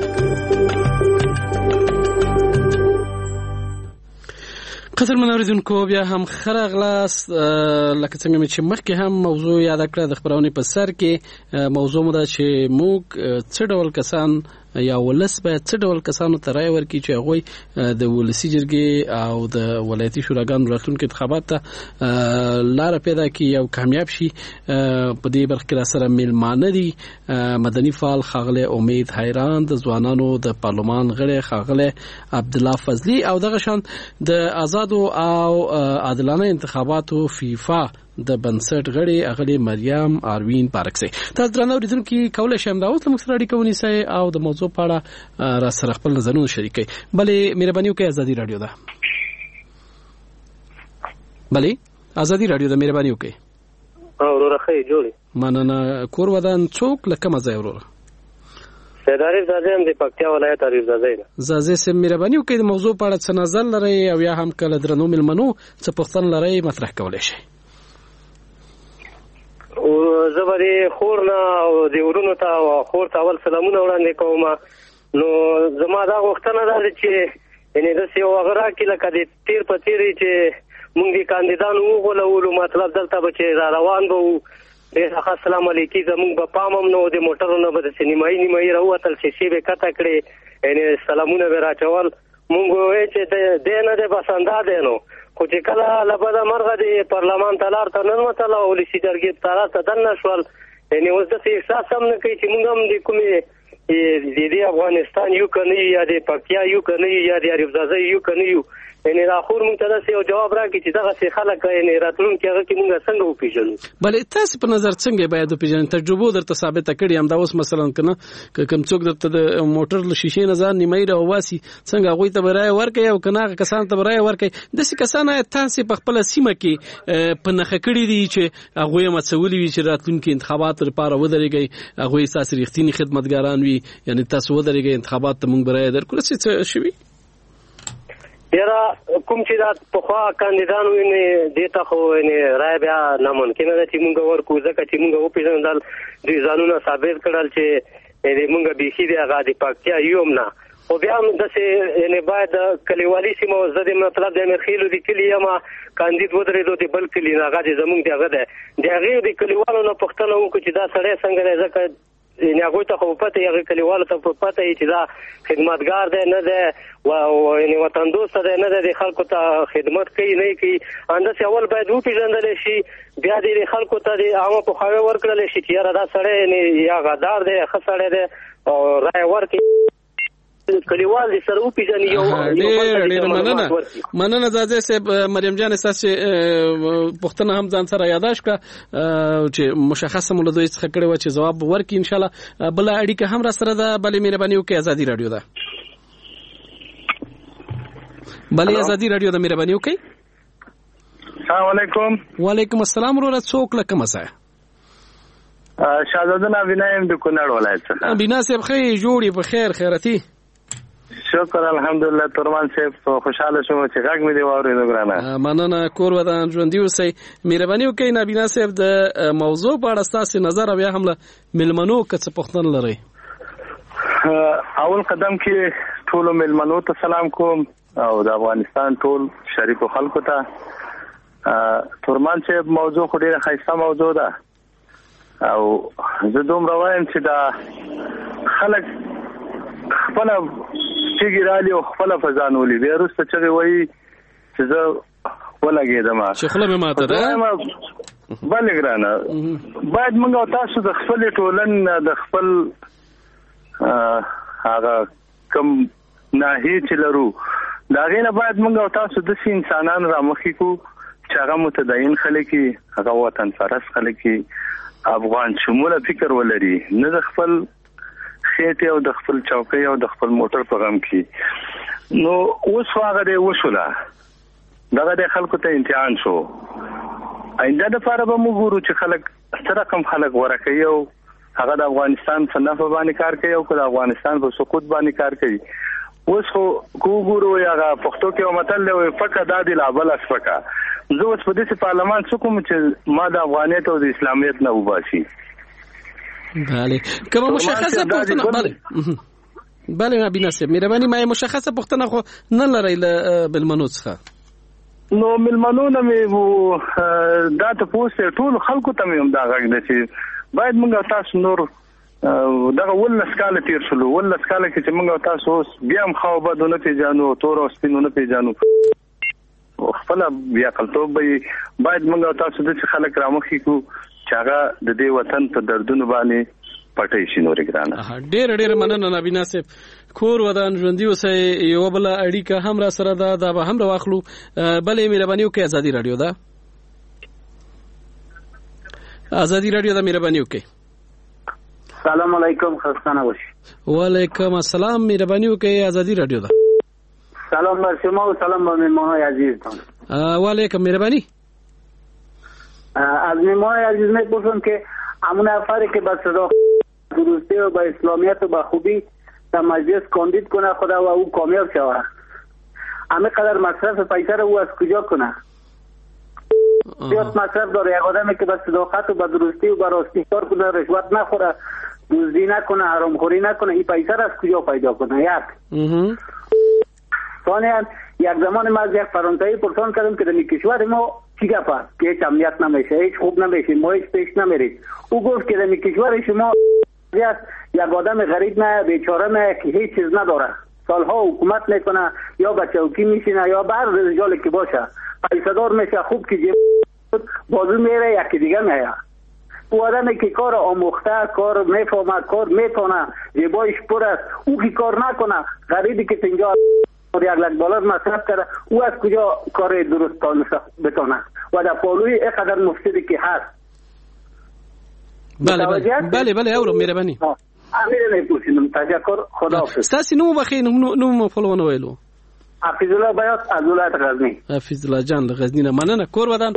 قدر منوریدونکو بیا هم خرغلاس لکه څنګه چې مخکې هم موضوع یاد کړه د خبرونې په سر کې موضوع مو دا چې موږ څه ډول کسان یا ولس باید څه ډول کسانو ته رای ورکړي چې هغوی د ولسي جرګې او د ولایتي شوراګانو راتلونکي انتخابات ته لاره پیدا کړي او کامیاب شي. په دې برخه کې راسره میلمانه دي مدني فعال ښاغلی امید حیران، د ځوانانو د پارلمان غړی ښاغلی عبدالله فضلي او دغه شان د آزادو او عادلانه انتخاباتو فیفا د بنسټ غړي اغلی مریم اروین پارکسي. تاسو درنو اوریدونکو کولای شئ دا اوس موږ سره اړیکه ونیسئ او د موضوع په اړه را سره خپل نظرونه شریک کړئ. بلې مهرباني وکړئ ازادي رادیو ده. بلې ازادي رادیو ده مهرباني وکړئ. او وروره خې جوړي مننه. کور ودان څوک لکه مزه وروره سید عارف زاده هم د پکتیا ولایت عارف زاده ده. زاده سم مهرباني وکړئ د موضوع په اړه څه نظر لرئ او یا هم کله درنو ملمنو څه پوښتنه لرئ مطرح کولی شئ. او زه به د خور نه او د ورونو ته او خور ته اول سلامونه وړاندې کوم. نو زما دا غوښتنه ده چې یعنې داسې یو هغه راکړي لکه د تیر په تیرې چې موږ د کاندیدانو وغولولو، مطلب دلته به چې را روان به وو ډېر ښه السلام علیکي زموږ به پام هم نه و، د موټرو نه به داسې نیمایي نیمایي راووتل، شیشې به کته کړې، یعنې سلامونه به راچول. مونږ وویل چې دی نه دی بس همدا دی نو. خو چې کله له بده مرغه د پارلمان ته لار ته ننوتله او ولسي جرګې ته راسته دننه شول، یعنې اوس داسې احساس هم نه کوي چې مونږ هم د کومې د دې افغانستان یو که نه یو یا د پکتیا یو که نه یو یا د عارف زاده یو که نه یو. یعنې دا خور مونږ ته داسې یو جواب راکړي چې دغسې خلک یعنې راتلونکي هغه کې مونږ څنګه وپېژنو. بلې تاسې په نظر څنګه باید وپېژنئ؟ تجربو درته ثابته کړې همدا اوس مثلا که نه که کوم څوک درته د موټر له شیشې نه ځان نیمایي راوباسي څنګه هغوی ته به رایه ورکوئ او که نه هغه کسانو ته به رایه ورکوئ؟ داسې کسان آیا تاسې په خپله سیمه کې په نښه کړي دي چې هغوی یې مڅولي وي چې راتلونکي انتخاباتو لپاره ودرېږئ، هغوی ستاسې رښتیني خدمتګاران وي، یعنې تاسو ودرېږئ انتخاباتو ته موږ به رایه درکړو؟ داسې څه شوي؟ یاره کوم چې دا پخوا کاندیدانو یعنې دې ته خو یعنې رایه بیا ناممکنه ده چې مونږ ورکړو، ځکه چې مونږ وپېژندل دوی ځانونه ثابت کړل چې یعنې مونږ بیخي د هغه د پکتیا یو هم نه. خو بیا هم داسې یعنې باید د کلیوالي سیمه زه د مطلب د امیرخیلو د کلي یم کاندید ودرېدو د بل کلي نه هغه د زمونږ د هغه دی د هغې د کلیوالو نه پوښتنه وکړو چې دا سړی څنګه دی، ځکه یعنې هغوی ته خو په پته هغې کلیوالو ته په پته وي چې دا خدمتګار دی نه دی، یعنې وطن دوسته دی نه دی، د خلکو ته خدمت کوي نه کوي. همداسې اول باید وپېژندلی شي، بیا دې خلکو ته د عامه پوهاوی ورکړلی شي چې یاره دا سړی یعنې یا غدار دی ښه سړی دی او رایه ورکړي کلیوال دې سره وپېژني. ډېر ډېر مننه مننه زاده صاحب. مریم جان ستاسې پوښتنه هم ځان سره یاداش کړه چې مشخصه مو له دوی څخه کړې وه چې ځواب به ورکړي انشاءالله. بله اړیکه هم را سره ده. بلې مهرباني وکړئ ازادي راډیو ده. بلې ازادي راډیو ده مهرباني وکړئ. السلام علیکم. وعلیکم السلام وروره. څوک له کومه ځایه؟ شهزاده نابینا یم د کونړ ولایت څخه. بینا صاحب ښه یې جوړ یې په خیر خیرتي؟ شکر الحمدلله. تورمان صاحب خوشاله شوم چې غږ مې دی واورېدو ګرانه. مننه. کور ودان ژوندي اوسئ. مهرباني وکړئ نابینا صاحب د موضوع په اړه ستاسې نظر او یا هم له مېلمنو که څه پوښتنه لرئ؟ اول قدم کې ټولو مېلمنو ته سلام کوم او د افغانستان ټول شریکو خلکو ته. تورمان صاحب موضوع خو ډېره ښایسته موضوع ده او زه دومره وایم چې دا خلک خپله چیږي رالي او خپله په ځان ولي، بیا وروسته چغې وایي چې زه ولګېدم چې خوله مې ماته ده. بلې ګرانه باید موږ او تاسو د خپلې ټولنې د خپل هغه کم ناحیې چې لرو د هغې نه باید موږ او تاسو داسې انسانان رامخکې کړو چې هغه متدین خلک وي، هغه وطن پرست خلک وي، افغان شموله فکر ولري، نه د خپل خېټې او د خپل چوکۍ او د خپل موټر په غم کې. نو اوس هغه دی وشوله، دغه د خلکو ته امتحان شو. آینده دپاره به موږ ګورو چې خلک څه رقم خلک غوره کوي او هغه د افغانستان په نفع باندې کار کوي او که د افغانستان په سقوط باندې کار کوي. اوس خو کو ګورو هغه پښتو کې یو متل دی وایي فقه دا دی لا بل اسفقه. زه اوس په داسې پارلمان څه کوم چې ما د افغانیت او د اسلامیت نه وباسي. بله کومه مشخصه پوښتنه؟ بله بله نابینا صاحب مهرباني ما مشخصه پوښتنه خو نه لرئ له مېلمنو څخه؟ نو مېلمنو نه مې دا تپوس ټولو خلکو ته مې هم دا غږ دی چې باید موږ تاسو نور دغه ولس کال تیر شلو ولس کال کې چې موږ تاسو اوس بیا هم خو به دونه پیژانو تور او سپینو نه پیژانو خپل بیا کلتوب باید موږ تاسو د خلک رامخې کو چې هغه د دې وطن په دردونو باندې پټې شي نور ګرانه. ډېر ډېر مننه نبینا صاحب. کور ودان ژوندۍ اوسئ. یو بل اړیکه هم را سره ده دا به هم راواخلو. بلې مهرباني وکړئ. ازادي رادیو ده ازادي رادیو ده مهرباني وکړئ. سلام علیکم خستانه باشی. وعلیکم السلام مهرباني وکړئ. ازادي رادیو ده. سلام بر شما و سلام بر مهمانان عزیزتان. وعلیکم مهربانی. از مهمانان عزیز میپرسم که همون نفری که با صدا درستی و با اسلامیت و با خوبی در مجلس کاندید کنه خدا و او کامیاب شود، همه قدر مصرف پیسه رو او از کجا کنه؟ زیاد مصرف داره. یک آدمی که با صداقت و با درستی و با راستی کار کنه، رشوت نخوره، دزدی نکنه، حرامخوری نکنه، این پیسه رو از کجا پیدا کنه؟ یک ثانیاً یک زمان ما از یک فرانسوی پرسان کردم که در کشور ما چی گپ است که هیچ امنیت نمیشه، هیچ خوب نمیشه، ما هیچ پیش نمیرید. او گفت که در کشور شما یک آدم غریب نه، بیچاره نه که هیچ چیز نداره، سالها حکومت میکنه یا به چوکی میشینه یا بر رجالی که باشه پیسه دار میشه، خوب که جیب بازو میره یکی دیگه میه. او آدمی که کار آموخته، کار میفهمه، کار میتونه، جیبایش پر است، او که کار نکنه، غریبی که اینجا یک لک دلار مصرف کرده، او از کجا کار درست بتونه؟ و در پالوی اینقدر مفسدی که هست. بله بله بله بله اورو مهربانی. امیر نپوسیدم. تشکر. خداحافظ. استاسی نو بخیر. نو نو فالوونه ویلو. حفیظ الله بیات از ولایت غزنی. حفیظ الله جان د غزنی نه مننه. کور ودان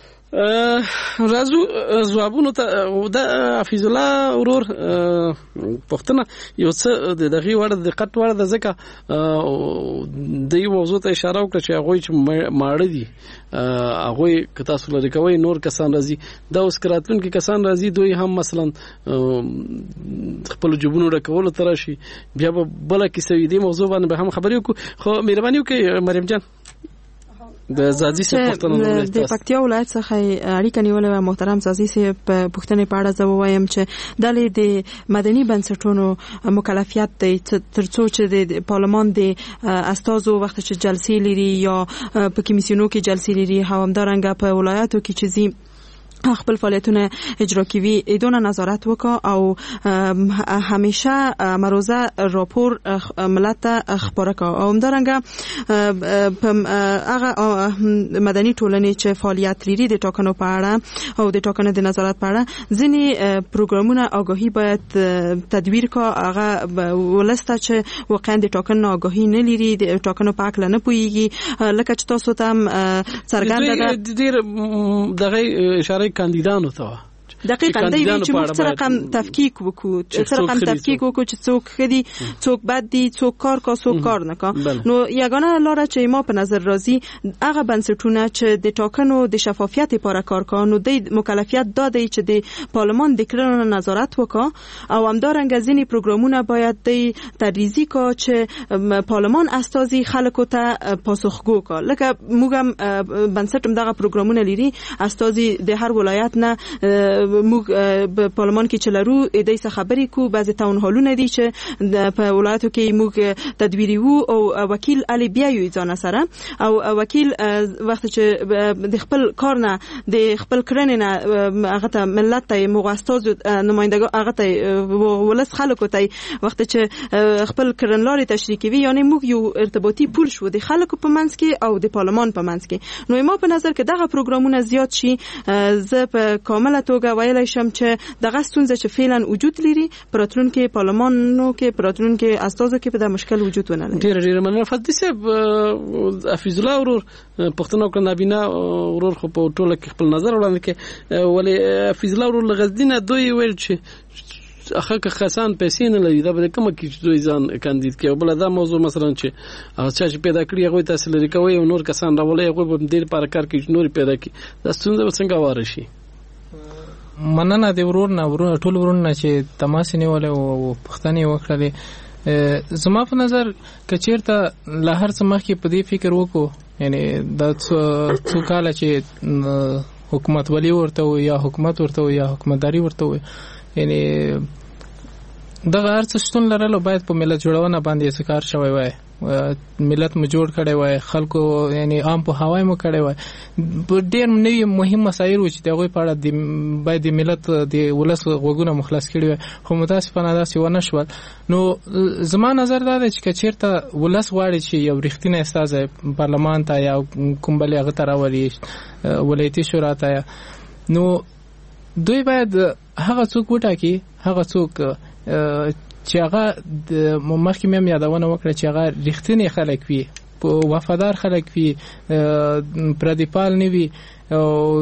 رازو زوابونو ته د حفیظ الله ورور پښتنه یو څه د دغه وړ د دقت وړ د ځکه د یو موضوع ته اشاره وکړه چې هغه چې ماړه دي هغه که تاسو لري کوي نور کسان راځي دا اوس کراتون کې کسان راځي دوی هم مثلا خپل جوبونو راکول تر شي بیا به بل کې سوي دي موضوع باندې به هم خبرې وکړو. خو مهرباني وکړئ مریم جان د زادي سي پښتنه د پکتیا ولایت څخه اړیکه نیولې و. محترم زادي سي په پښتنې پاړه زه وایم چې د د مدني بنسټونو مکلفیت دی ترڅو چې د پارلمان د استازو وخت چې جلسې لري یا په کمیسیونو کې جلسې لري همدارنګه په ولایتو کې چې خپل فعالیتونه اجرا کوي ایدونه نظارت وکا او همیشه مروزه راپور ملت ته خبره کا او همدارنګه هغه مدني ټولنې چې فعالیت لري د ټاکنو په اړه او د ټاکنو د نظارت په اړه ځینی پروګرامونه آگاهی باید تدویر کا هغه ولسته چې واقعا د ټاکنو آگاهی نه لري د ټاکنو په اړه نه پويږي لکه چې تاسو ته څرګنده ده ډیر دغه اشاره کاندیدانو ته دقیقاً دی چې موږ سره رقم تفکیک وکړو سره رقم تفکیک وکړو چې څوک خدي څوک بد دي څوک کار کا څوک کار نه کا. نو یگانه لاره چې ما په نظر راځي هغه بنسټونه چې د ټاکنو د شفافیت لپاره کار کوي نو د مکلفیت دادی چې د پارلمان د کړنو نظارت وکړي او همدارنګه ځینی پروګرامونه باید د تدریجي کا چې پارلمان استازي خلکو ته پاسخګو کا. لکه موږ هم بنسټ هم دغه پروګرامونه لري استازي د هر ولایت نه موږ په پارلمان کې چلرو د دې خبرې کو بعضی تاون هالونه دي چې په ولایتو کې موږ تدبیری وو او وکیل علي بیا یو ځان سره او وکیل وخت چې د خپل کار نه د خپل کړنې نه هغه ته ملت ته مغاستاز نمائندګان هغه ته ولس خلکو ته وخت چې خپل کړنلاري تشریح کوي یعنی موږ یو ارتباطي پول شو د خلکو په منځ کې او د پارلمان په منځ کې. نو ما په نظر کې دغه پروګرامونه زیات شي زه په کامله توګه ویلای شم چې دغه ستونزه چې فعلا وجود لري پراتلونکو پارلمانونو کې پراتلونکو استازو کې په د مشکل وجود ونه لري. ډیر ډیر مننه فدی صاحب. حفیظ الله ورور پښتنو کې نابینا ورور خو په ټوله کې خپل نظر وړاندې کوي ولی حفیظ الله ورور لغزدینه دوی ویل چې اخر که خاصان پیسې نه لري دا به کومه کې دوی ځان کاندید کوي بل دا موضوع مثلا چې هغه چې پیدا کړی هغه تاسو لري کوي او نور کسان راولي هغه په ډیر پر کار کې نور پیدا کوي دا څنګه څنګه واره شي. مننه د ورور نه ورور ټول ورونه چې تماس نیول او پښتني وکړلې. زما په نظر کچیرته له هر څه مخکې په دې فکر وکړو یعنی د څو کال چې حکومت ولی ورته یا حکومت ورته یا حکومتداري ورته یعنی دغه ارڅ شتون لرلو باید په ملت جوړونه باندې څه کار شوی وای ملت مو جوړ کړی وای خلکو یعنی عام په هوای مو کړی وای ډېر نوی مهم مسایل و چې دغه په اړه د باید د ملت د ولس غوګونه مخلص کړي وای خو متاسفانه داسې ونه شول نو زما نظر دا دی چې کچیرته ولس غواړي چې یو رښتینی استازی پارلمان ته یا کوم بل هغه ته راولي ولایتي شورا ته نو دوی باید هغه څوک وټاکي هغه څوک چې هغه مخکې مې یادونه وکړه چې هغه رښتینی خلک وي وفادار خلک وي پردیپال نه وي او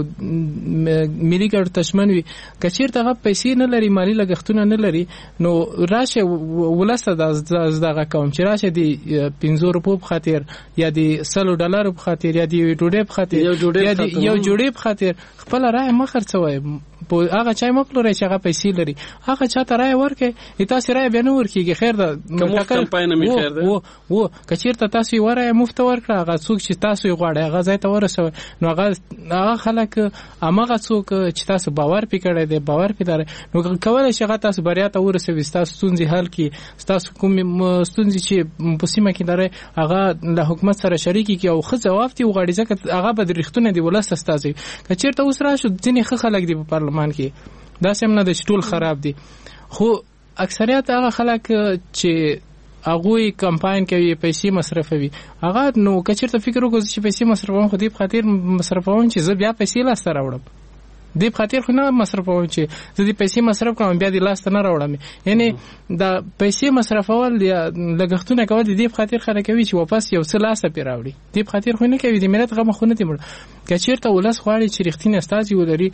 ملي ګټو تشمن وي که چیرته هغه پیسې نه لري مالي لګښتونه نه لري نو راشه ولسته دغه کوم چې راشه د پنځو روپو په خاطر یا د سلو ډالرو په خاطر یا د ډوډۍ په خاطر یا د یو جوړې په خاطر خپل رای مه خرڅوئ په هغه چای مپلوري چې هغه پیسې لري هغه چاته رای ورکړي تاسو رای به نه ورکړي خیر ده کوم کمپاین می خیر ده و و کچیرته تاسو ورای مفت ورکړه هغه څوک چې تاسو یې غواړي هغه ځای ته ورسوي نو هغه هغه خلک امغه څوک چې تاسو باور پکړی دی باور پدار نو کولای شي هغه تاسو بریا ته ورسوي تاسو ستونزې حل کړي تاسو کوم ستونزې چې په سیمه کې دره هغه له حکومت سره شریکي کې او خو جواب دی وغواړي ځکه هغه به درښتونه دی ولست استازي کچیرته اوس راشو ځینې خلک دی په پارلمان کې دا سم نه د ټول خراب دي خو اکثریت هغه خلک چې هغه کمپاین کوي پیسې مصرفوي هغه نو کچیرته فکر وکړي چې پیسې مصرفوم خو دې په خاطر مصرفوم چې زه بیا پیسې لاس راوړم دې په خاطر خو نه مصرفوم چې زه دې پیسې مصرف کوم بیا دې لاس نه راوړم یعنی دا پیسې مصرفول یا لګښتونه کول دې په خاطر خلک کوي چې واپس یو څه لاس په راوړي دې په خاطر خو نه کوي د ملت غو خو نه دي مړ کچیرته ولس غواړي چې رښتینی استازي ولري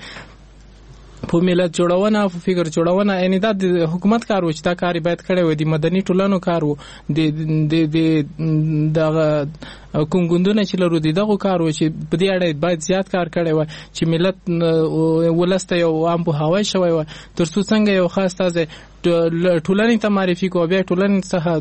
په ملت جوړونه او فکر جوړونه یعنی دا د حکومت کار و چې دا کار باید کړی وي د مدني ټولنو کار و د د د دغه کوم ګوندونه چې لرو دغه کار و چې په دې اړه باید زیات کار کړی وي چې ملت ولسته یو عام په هوای شوی وي ترڅو څنګه یو خاص تازه ټولنې ته معرفي کو بیا ټولنې څخه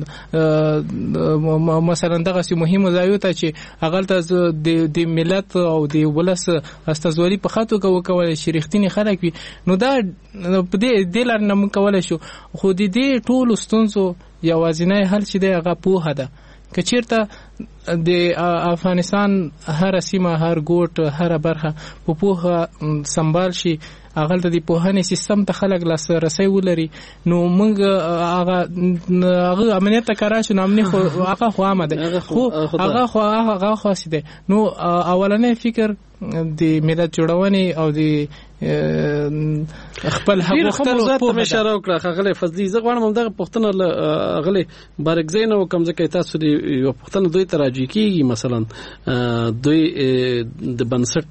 مثلا دغه سي مهمه ځایو ته چې هغه ته د ملت او د ولس استازولي په خاطر کوي چې رښتینی خلک وي نو دا په دې د لار نه کولای شو خو د دې ټول ستونزو یوازینی حل چې دی هغه پوهه ده کچیرته د افغانستان هر سیمه هر ګوټ هر برخه په پوهه سمبال شي هغه د پوهنې سیستم ته خلک لاس رسي ولري نو موږ هغه هغه امنیت ته کارا شو نامني خو هغه خو آمده خو هغه خو هغه خاصه نو اولنې فکر د ملت جوړونې او د خپل حق وختلو په اشاره وکړه غلې فضلي زه غواړم دغه پښتنه غلې بارګزین او کوم ځکه تاسو یو پښتنه دوی تراجی کیږي مثلا دوی د بنسټ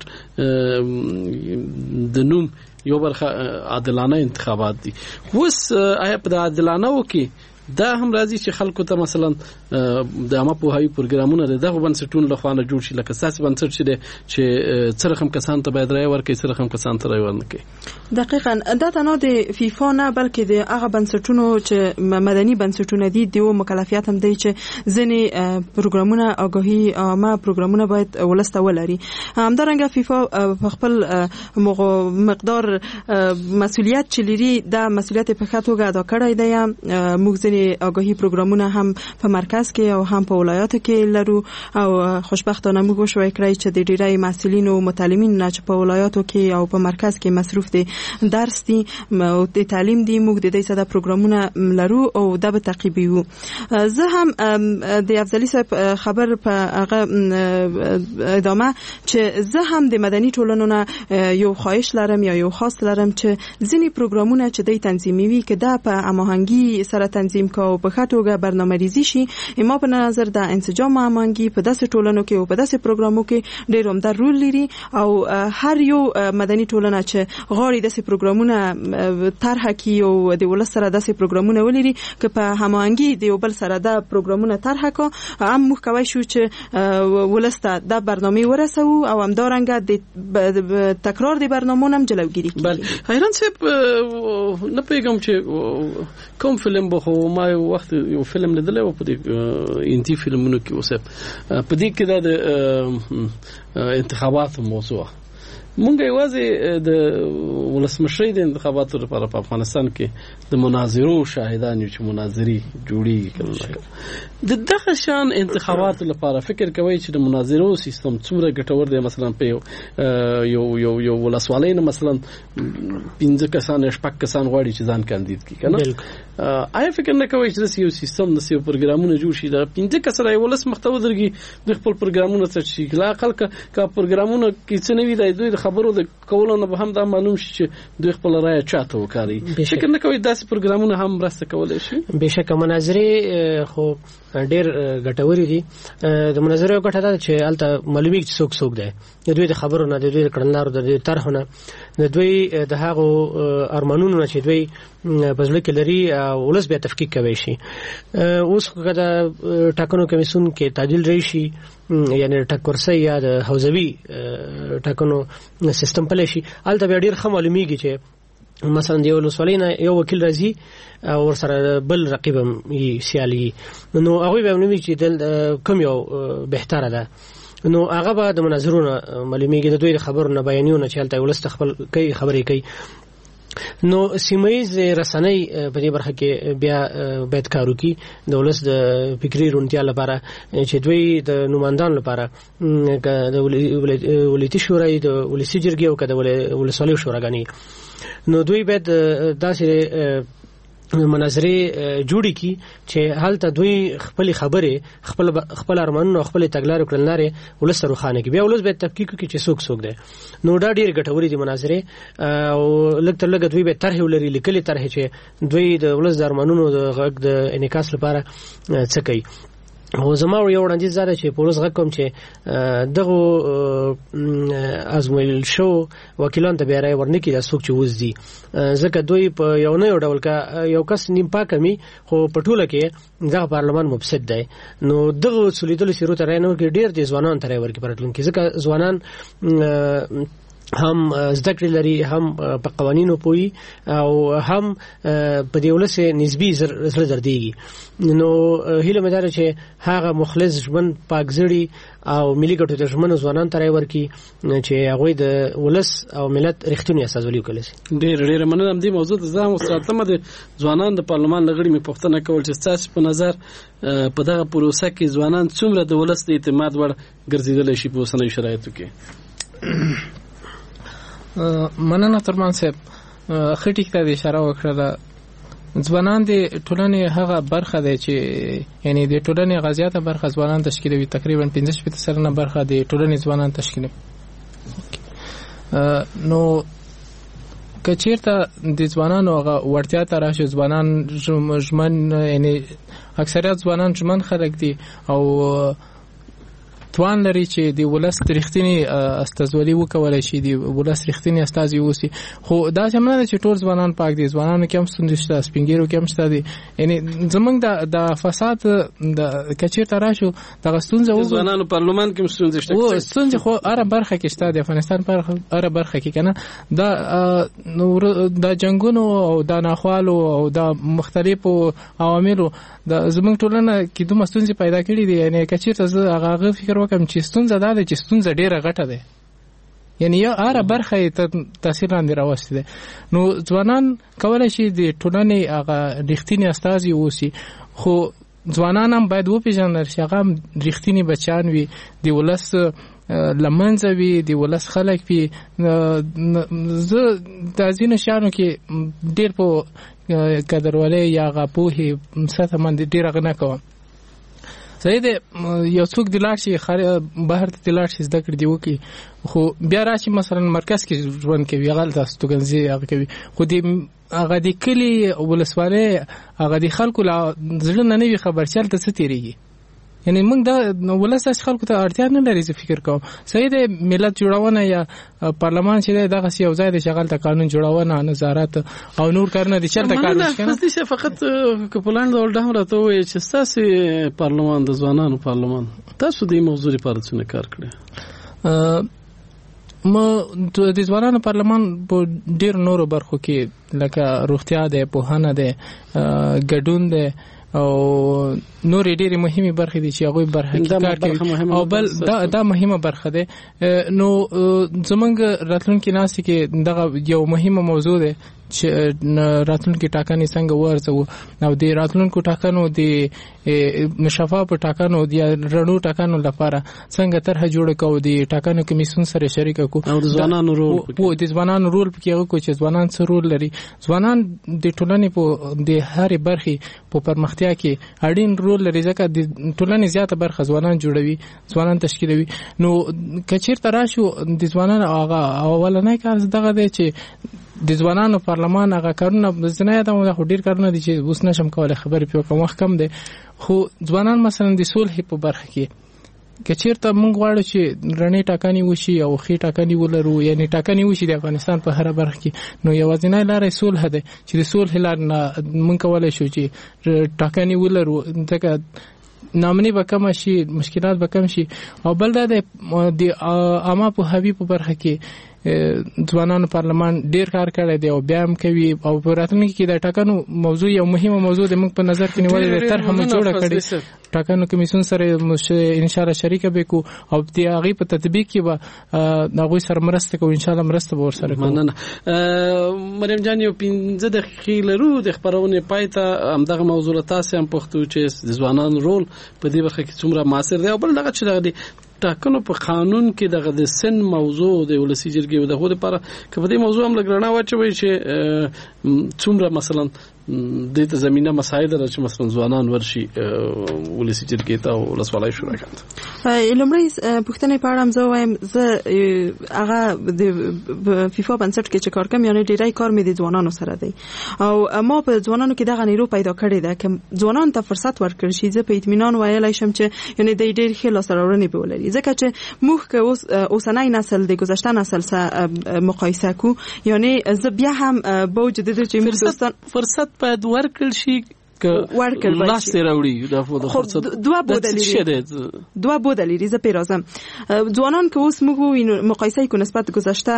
د نوم یو برخه عادلانه انتخابات دي اوس آیا په عادلانه وکي دا هم راځي چې خلکو ته مثلا د عامه پوهاوی پروګرامونه دغه بنسټونو لخوا نه جوړ شي لکه ساسي بنسټ چې چې څرخم کسان ته باید رای ورکړي څرخم کسان ته رای ورنکړي دقیقاً دا تنه د فیفا نه بلکې د هغه بنسټونو چې مدني بنسټونه دي د مکلفیت هم دی چې ځینې پروګرامونه آگاهی عامه پروګرامونه باید ولسته ولري همدارنګه فیفا په خپل مقدار مسؤلیت چې لري دا مسؤلیت په ښه توګه ادا کړی دی موږ آگاهی پروګرامونه هم په مرکز کې او هم په ولایاتو کې لرو او خوشبختانه موږ شوي کړی چې د ډیری مسؤلین او متعلمین نه چې په ولایاتو کې او په مرکز کې مصروف دي درس دي او د تعلیم دي موږ د دې ساده پروګرامونه لرو او دا به تعقیبیو زه هم د افضلی صاحب خبر په هغه ادامه چې زه هم د مدني ټولنو نه یو خواهش لرم یا یو خواست لرم چې ځینی پروګرامونه چې د تنظیمي کې دا په هماهنګي سره تنظیم کو په خاطرګه برنامه‌ریزی شي اما په نظر د انسجام هماهنګي په داسې ټولنو کې او په داسې پروګرامو کې ډېر عمده رول لري او هر یو مدني ټولنه چې غواړي داسې پروګرامونه طرح کړي او د ولس سره داسې پروګرامونه ولري که په هماهنګي د یو بل سره دا پروګرامونه طرح کو هم موږ کوي شو چې ولسته دا برنامه ورسو او همدارنګه د تکرار د برنامه‌ونو هم جلوګیری کوي بل حیران صاحب نه پیغام چې کوم فلم به خو ما یو وخت یو فلم لیدل او په دې انتی فلمونو کې اوسه په دې کې د انتخابات موضوع مونږ یوازې د ولسمشرۍ د انتخاباتو لپاره په افغانستان کې د مناظرو شاهدان یو چې مناظري جوړیږي کله د دغه شان انتخاباتو لپاره فکر کوي چې د مناظرو سیستم څومره ګټور دی. مثلا په یو یو یو ولسوالۍ نه مثلا پنځه کسان شپږ کسان غواړي چې ځان کاندید کړي کنه آیا فکر نه کوي چې یو سیستم د یو پروګرامونه جوړ شي دا پنځه کسان یو ولس محتوا درګي د خپل پروګرامونه څه شي لا خلک کا پروګرامونه کې څه نوي دی دوی د خبرو د کولو نه به هم دا معلوم شي چې دوی خپل رائے چاته وکړي. فکر نه کوي داسې پروګرامونه هم مرسته کولای شي؟ بهشکه مناظرې خو ډېر ګټوري دي. د مناظرې ګټه دا چې الته معلومي څوک څوک دی د دوی د خبرو نه د دوی د کړنلارو د دوی طرحونه د دوی د هغو ارمانونو چې دوی بزله کې لري ولس بیا تفکیک کوي شي. اوس کله ټاکنو کمیسیون کې تعدیل راشي یعنی ټاکورسي یا د حوزوي ټاکنو سیستم پلی شي الته بیا ډېر ښه معلومیږي چې مثلا دی ولسوالۍ نه یو وکیل راځي او ورسره بل رقیب یې سیالي نو هغوی به معلومي چې کوم یو بهتره ده نو هغه به د مناظرونو معلومیږي د دوی د خبرو نه بیانونه چې هلته ولس خپل کوي خبرې کوي. نو سیمایي رسنۍ په دې برخه کې بیا باید کار وکړي د ولس د فکري روڼتیا لپاره چې دوی د نمائندانو لپاره د ولایتي شورای د ولسي جرګې او د ولسوالیو شوراګانې نو دوی باید داسې مناظرې جوړې کی چې هلته دوی خپل خبرې خپل خپل ارمانونه خپل تګلارې کړنلارې ولس روخانه کی بیا ولس به تحقیق کوي چې څوک څوک دی. نو دا ډېر ګټورې دي مناظرې او لږ تر لږه دوی به طرح ولري لیکلي طرح چې دوی د ولس د ارمانونو د غږ د انعکاس لپاره څه کوي. او زما یو وړاندیز دا چې په ولس غږ کوم چې دغه ازمویل شو وکیلان ته بیا رایه ورنکړي دا څوک چې اوس دي ځکه دوی په یو نه یو ډول کا یو کس نیم پاکه می خو په ټوله کې دغه پارلمان مفسد دی نو دغه سلیدلو شروع ته رایه نه ورکړي ډېر دي ځوانان ته رایه ورکړي په راتلونکي ځکه ځوانان هم زده کړې لري هم په قوانینو پوي او هم په دې ولس نسبي زړه درديږي. نو هیله مې ده چې هغه مخلص ژوند پاکزړي او ملي ګټو د ژوند ځوانان ترې ورکی چې هغه د ولس او ملت رښتونی اساسولي وکړي. ډېر ډېر مننه دې موضوع ته زما مستعتمه د ځوانان د پارلمان لغړي مې پوښتنه کول چې تاسو په نظر په دغه پروسه کې ځوانان څومره د ولس د اعتماد وړ ګرځیدل شي په اوسنۍ شرایطو کې؟ مننه ترمان صاحب خټی ته د اشاره وکړه ځوانان د ټولنې هغه برخه ده چې یعنی د ټولنې غزياته برخه ځوانان تشکیلوي تقریبا پنځه شپږ سلنه برخه د ټولنې ځوانان تشکیلوي. نو کچیرته د ځوانانو هغه ورتیا ته راشي ځوانان ژمن یعنی اکثریت ځوانان ژمن خلک دي او توان لري چې د ولس رښتینی استازولي وکولای شي د ولس رښتینی استازي وسی خو دا څنګه نه چې ټول ځوانان پاک دي ځوانانو کې هم ستونزې شته سپینګیرو کې هم شته دي یعنی زمونږ د د فساد د کچیر تراشو د ستونزې او ځوانانو پارلمان کې ستونزې شته او ستونزې خو اره برخه کې شته د افغانستان پر اره برخه کې کنه دا نور د جنگونو او د ناخوالو او د مختلفو عواملو د زمونږ ټولنه کې دوه ستونزې پیدا کړې دي یعنی کچیر ته هغه فکر کوم چې ستونزه ده چې ستونزه ډیره غټه ده یعنی یو اره برخه ته تاثیر لاندې راوستي ده. نو ځوانان کولای شي د ټولنې هغه رښتینی استازي اوسي خو ځوانان هم باید وپېژندل شي هغه رښتینی بچیان وي د ولس لمنځه وي د ولس خلک وي. زه د ځینو شیانو کې ډېر په قدرولۍ یا هغه پوهې سطحه باندې ډېر هغه نه کوم صحیح دی یو څوک د لاړ شي بهر ته لاړ شي زده کړې دی وکړي خو بیا راشي مثلا مرکز کې ژوند کوي هغه تاسو توګنځي هغه کوي خو د هغه د کلي ولسوالۍ هغه د خلکو له زړه نه نوي خبر چل ته څه تېرېږي یعنی موږ دا ولس خلکو ته اړتیا نه لري زه فکر کوم صحیح دی ملت جوړونه یا پارلمان چې دی دغه یو ځای د شغل ته قانون جوړونه نظارت او نور کارونه دي چلته کار نشي کنه خاصه فقط کپلان ډول ډهم راته وي چې تاسو پارلمان د ځوانانو پارلمان تاسو د موضوع لپاره څه کار کړی ما د ځوانانو پارلمان په ډیر نورو برخو کې لکه روغتیا ده پوهنه ده ګډون ده او نور ډېرې مهمه برخې دي چې هغه برخه کې کار کوي او بل دا دا مهمه برخه ده. نو زمونږ راتلونکي ناس کې دغه یو مهمه موضوع ده چې راتلونکي ټاکنې څنګه ورځو او د راتلونکو ټاکنو د شفاف ټاکنو د رڼو ټاکنو لپاره څنګه طرح جوړ کوو د ټاکنو کمیسیون سره شریک کو او د ځوانانو رول په د ځوانانو رول پکې هغه کو چې ځوانان څه رول لري. ځوانان د ټولنې په د هرې برخې په پرمختیا کې اړین رول لري ځکه د ټولنې زیاته برخه ځوانان جوړوي ځوانان تشکیلوي. نو کچیر تراشو د ځوانانو هغه اولنۍ کار دغه دی چې د ځوانانو پارلمان هغه کارونه زنه ته مو ډیر کارونه دي چې اوس نشم کولای خبرې پیو کوم وخت کم دي. خو ځوانان مثلا د صلح په برخه کې کچیرته موږ غواړو چې رڼې ټاکنې وشي او خې ټاکنې ولرو یعنی ټاکنې وشي د افغانستان په هر برخه کې نو یوازینی لارې صلح ده چې د صلح لار نه موږ کولای شو چې ټاکنې ولرو ځکه نامني به کم شي مشکلات به کم شي. او بل دا د عامه په هوی په برخه کې ځوانانو پارلمان ډیر کار کړی دی او بیا هم کوي او په راتلونکي کې د ټاکنو موضوع یو مهمه موضوع د موږ په نظر کې نیولې ده. طرح هم جوړه کړې ټاکنو کمیسیون سره ان شاء الله شریک به کو او د هغه په تطبیق کې به هغه سره مرسته کوو ان شاء الله مرسته به ورسره کوو. مننه. مریم جان یو پنځه دقیقې لرو د خبرونه پایته همدغه موضوع تاسو هم پښتو چې د ځوانانو رول په دې برخه کې څومره موثر دی او بل دغه چې دغه ټاکنو په قانون کې دغه د سن موضوع د ولسی جرګې د هغو لپاره که په دې موضوع هم لګرانه واچوي چې څومره مثلا د دې زمينه مساعد را چې مثلا ځوانان ورشي ولسی جرګې ته او ولسوالۍ شورا کې. لومړی پښتنې په اړه هم زه وایم زه هغه د فیفا بنسټ کې چې کار کوم یعنی ډیری کار مې د ځوانانو سره دی او ما په ځوانانو کې دغه نیرو پیدا کړی ده چې ځوانان ته فرصت ورکړي شي. زه په اطمینان ویلای شم چې یعنی د ډیر ښه لاسته به ولري ځکه چې موږ که اوس اوسنۍ نسل د گذشته نسل سره مقایسه کو یعنی زه بیا هم با وجود د چې فرصت فرصت باید ورکړل شي که لاس راوړي د فرصت دوه بوده لري دوه بوده لري. زه پیرازم ځوانان که اوس موږ وینو مقایسه کو نسبت گذشته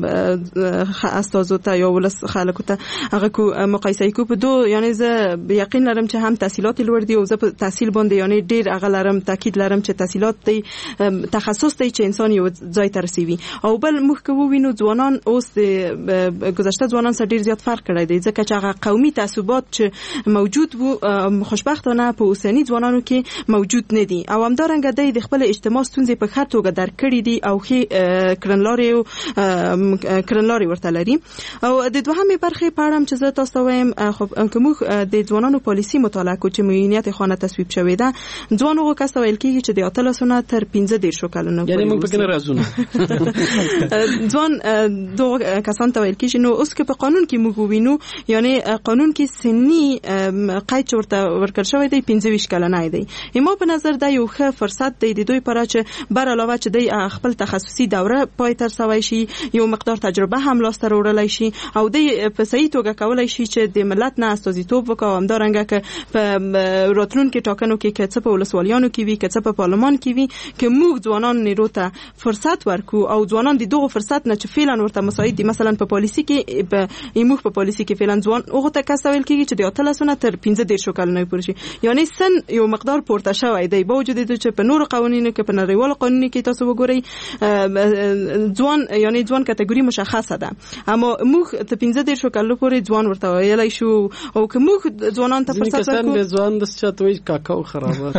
استادو ته یا ولس خلکو ته هغه کو مقایسه کو په دو یعنی زه یقین لرم چې هم تحصیلات لوړ دي او زه په تحصیل باندې یعنی ډیر هغه لرم تاکید لرم چې تحصیلات دی تخصص دی چې انسان یو ځای ته رسیږي. او بل موږ کو وینو ځوانان اوس د گذشته ځوانان سره ډیر زیات فرق کړی دی ځکه چې هغه قومي تعصبات چې موجود و خوشبختانه په اوسنی ځوانانو کې موجود نه دي او همدارنګه د خپل اجتماع ستونزې په ښه توګه درک کړي دي او ښه کړنلارې او کړنلارې ورته لري. او د دوهمې برخې په اړه چې زه تاسو ته وایم خب که موږ د ځوانانو پالیسي مطالعه کوو چې معینیت خانه تصویب شوې ده ځوان هغو کس ته ویل کېږي چې د اتلسو نه تر پنځه دېرشو کلونو یعنی موږ پکې نه راځو ځوان دغه کسان ته ویل کېږي. نو اوس که په قانون کې موږ ووینو یعنی قانون کې سني قید ورته ورکړ شوی دی پنځه ویشت کلنه دی. ما په نظر دا یو ښه فرصت دی د دوی لپاره چې بر علاوه چې دی خپل تخصصي دوره پای ته رسوي شي یو مقدار تجربه هم لاسته راوړلی شي او دی په صحیح توګه کولای شي چې د ملت نه استازیتوب وکړي. همدارنګه که په راتلونکي ټاکنو کې که څه په ولسوالیانو کې وي که څه په پارلمان کې وي که موږ ځوانان نیرو ته فرصت ورکو او ځوانان د دغه فرصت نه چې فعلا ورته مساعد دي مثلا په پالیسي کې په موږ په پالیسي کې فعلا ځوان هغه ته کسول کېږي چې د اتلسو نه تر پنځه دېرشو کلونو پورې شي یعنی سن یو مقدار پورته شوی دی با وجود د چې په نورو قوانینو کې په نړیوالو قوانینو کې تاسو وګورئ ځوان یعنی ځوان کټګوري مشخصه ده اما موږ ته پنځه دېرشو کلونو پورې ځوان ورته ویلای شو او که موږ ځوانان ته فرصت ورکړو ځکه ځوان د چاتوي کاکاو خرابه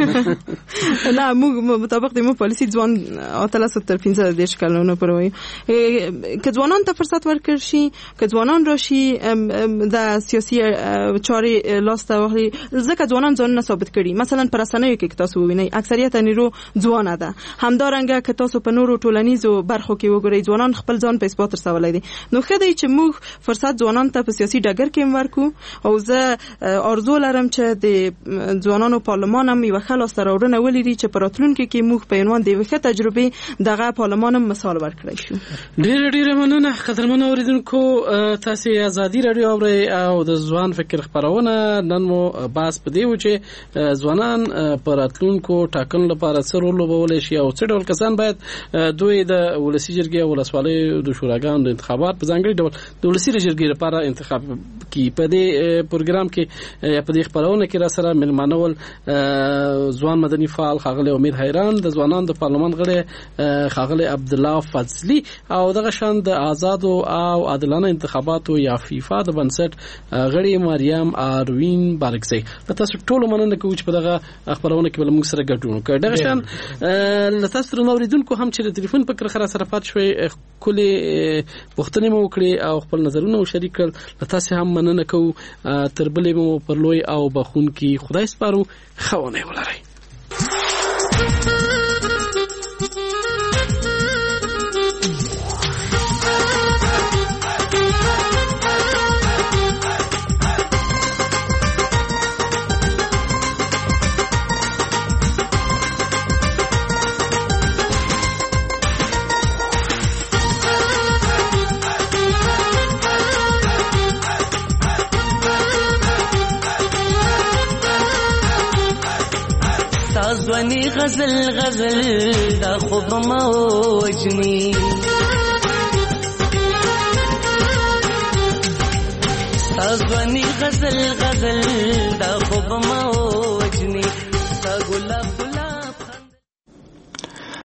نه موږ مطابق د مو پالیسي ځوان اتلسو تر پنځه دېرش کلونو پورې وي که ځوانان ته فرصت ورکړ شي که ځوانان راشي د سیاسي چارې لاسته واخلي ځکه ځوانان ځان ثابت کړي مثلا پر رسنیو کې تاسو وینئ اکثریت نیرو ځوانه ده همدارنګه که تاسو په نورو ټولنیزو برخو کې وګورئ ځوانان خپل ځان په اثبات رسولای دي نو خدای چې موږ فرصت ځوانان ته په سیاسي ډګر کې ورکو او زه ارزو لرم چې د ځوانانو پارلمان هم یو ښه لاسته راوړنه ولري چې په راتلونکي کې موږ په عنوان د یو ښه تجربه دغه پارلمان هم مثال ورکړی شو. ډېر ډېر مننه قدرمن اوریدونکو تاسو ازادي رادیو او د ځوان فکر خبرونه نن مو باس پدې و چې ځوانان پر راتلونکو ټاکنو لپاره څه رول لوبولی شي او څه ډول کسان باید دوی د ولسي جرګې او ولسوالیو د شوراګانو د انتخابات په ځانګړي ډول د ولسي جرګې لپاره انتخاب کی په دې پروګرام کې په دې خبرونه کې را سره ملمانه ول ځوان مدني فعال ښاغلی امید حیران د ځوانانو د پارلمان غړی ښاغلی عبدالله فضلي او دغه شان د آزادو او عادلانه انتخاباتو یا فیفا د بنسټ غړي مریم اروین بارکزی تاسو ټول مننه کوم چې په دغه خبرونه کې بل موږ سره ګډون وکړو دغه شان تاسو تر نوریدونکو هم چې ټلیفون په کړه سره پات شوي کلی پښتنې مو وکړي او خپل نظرونه شریک کړل تاسو هم مننه کوم تر بلې مو پر لوی او بخون کې خدای سپارو خونه ولرئ. ځواني غزل غزل دا خوب موجني ځواني غزل غزل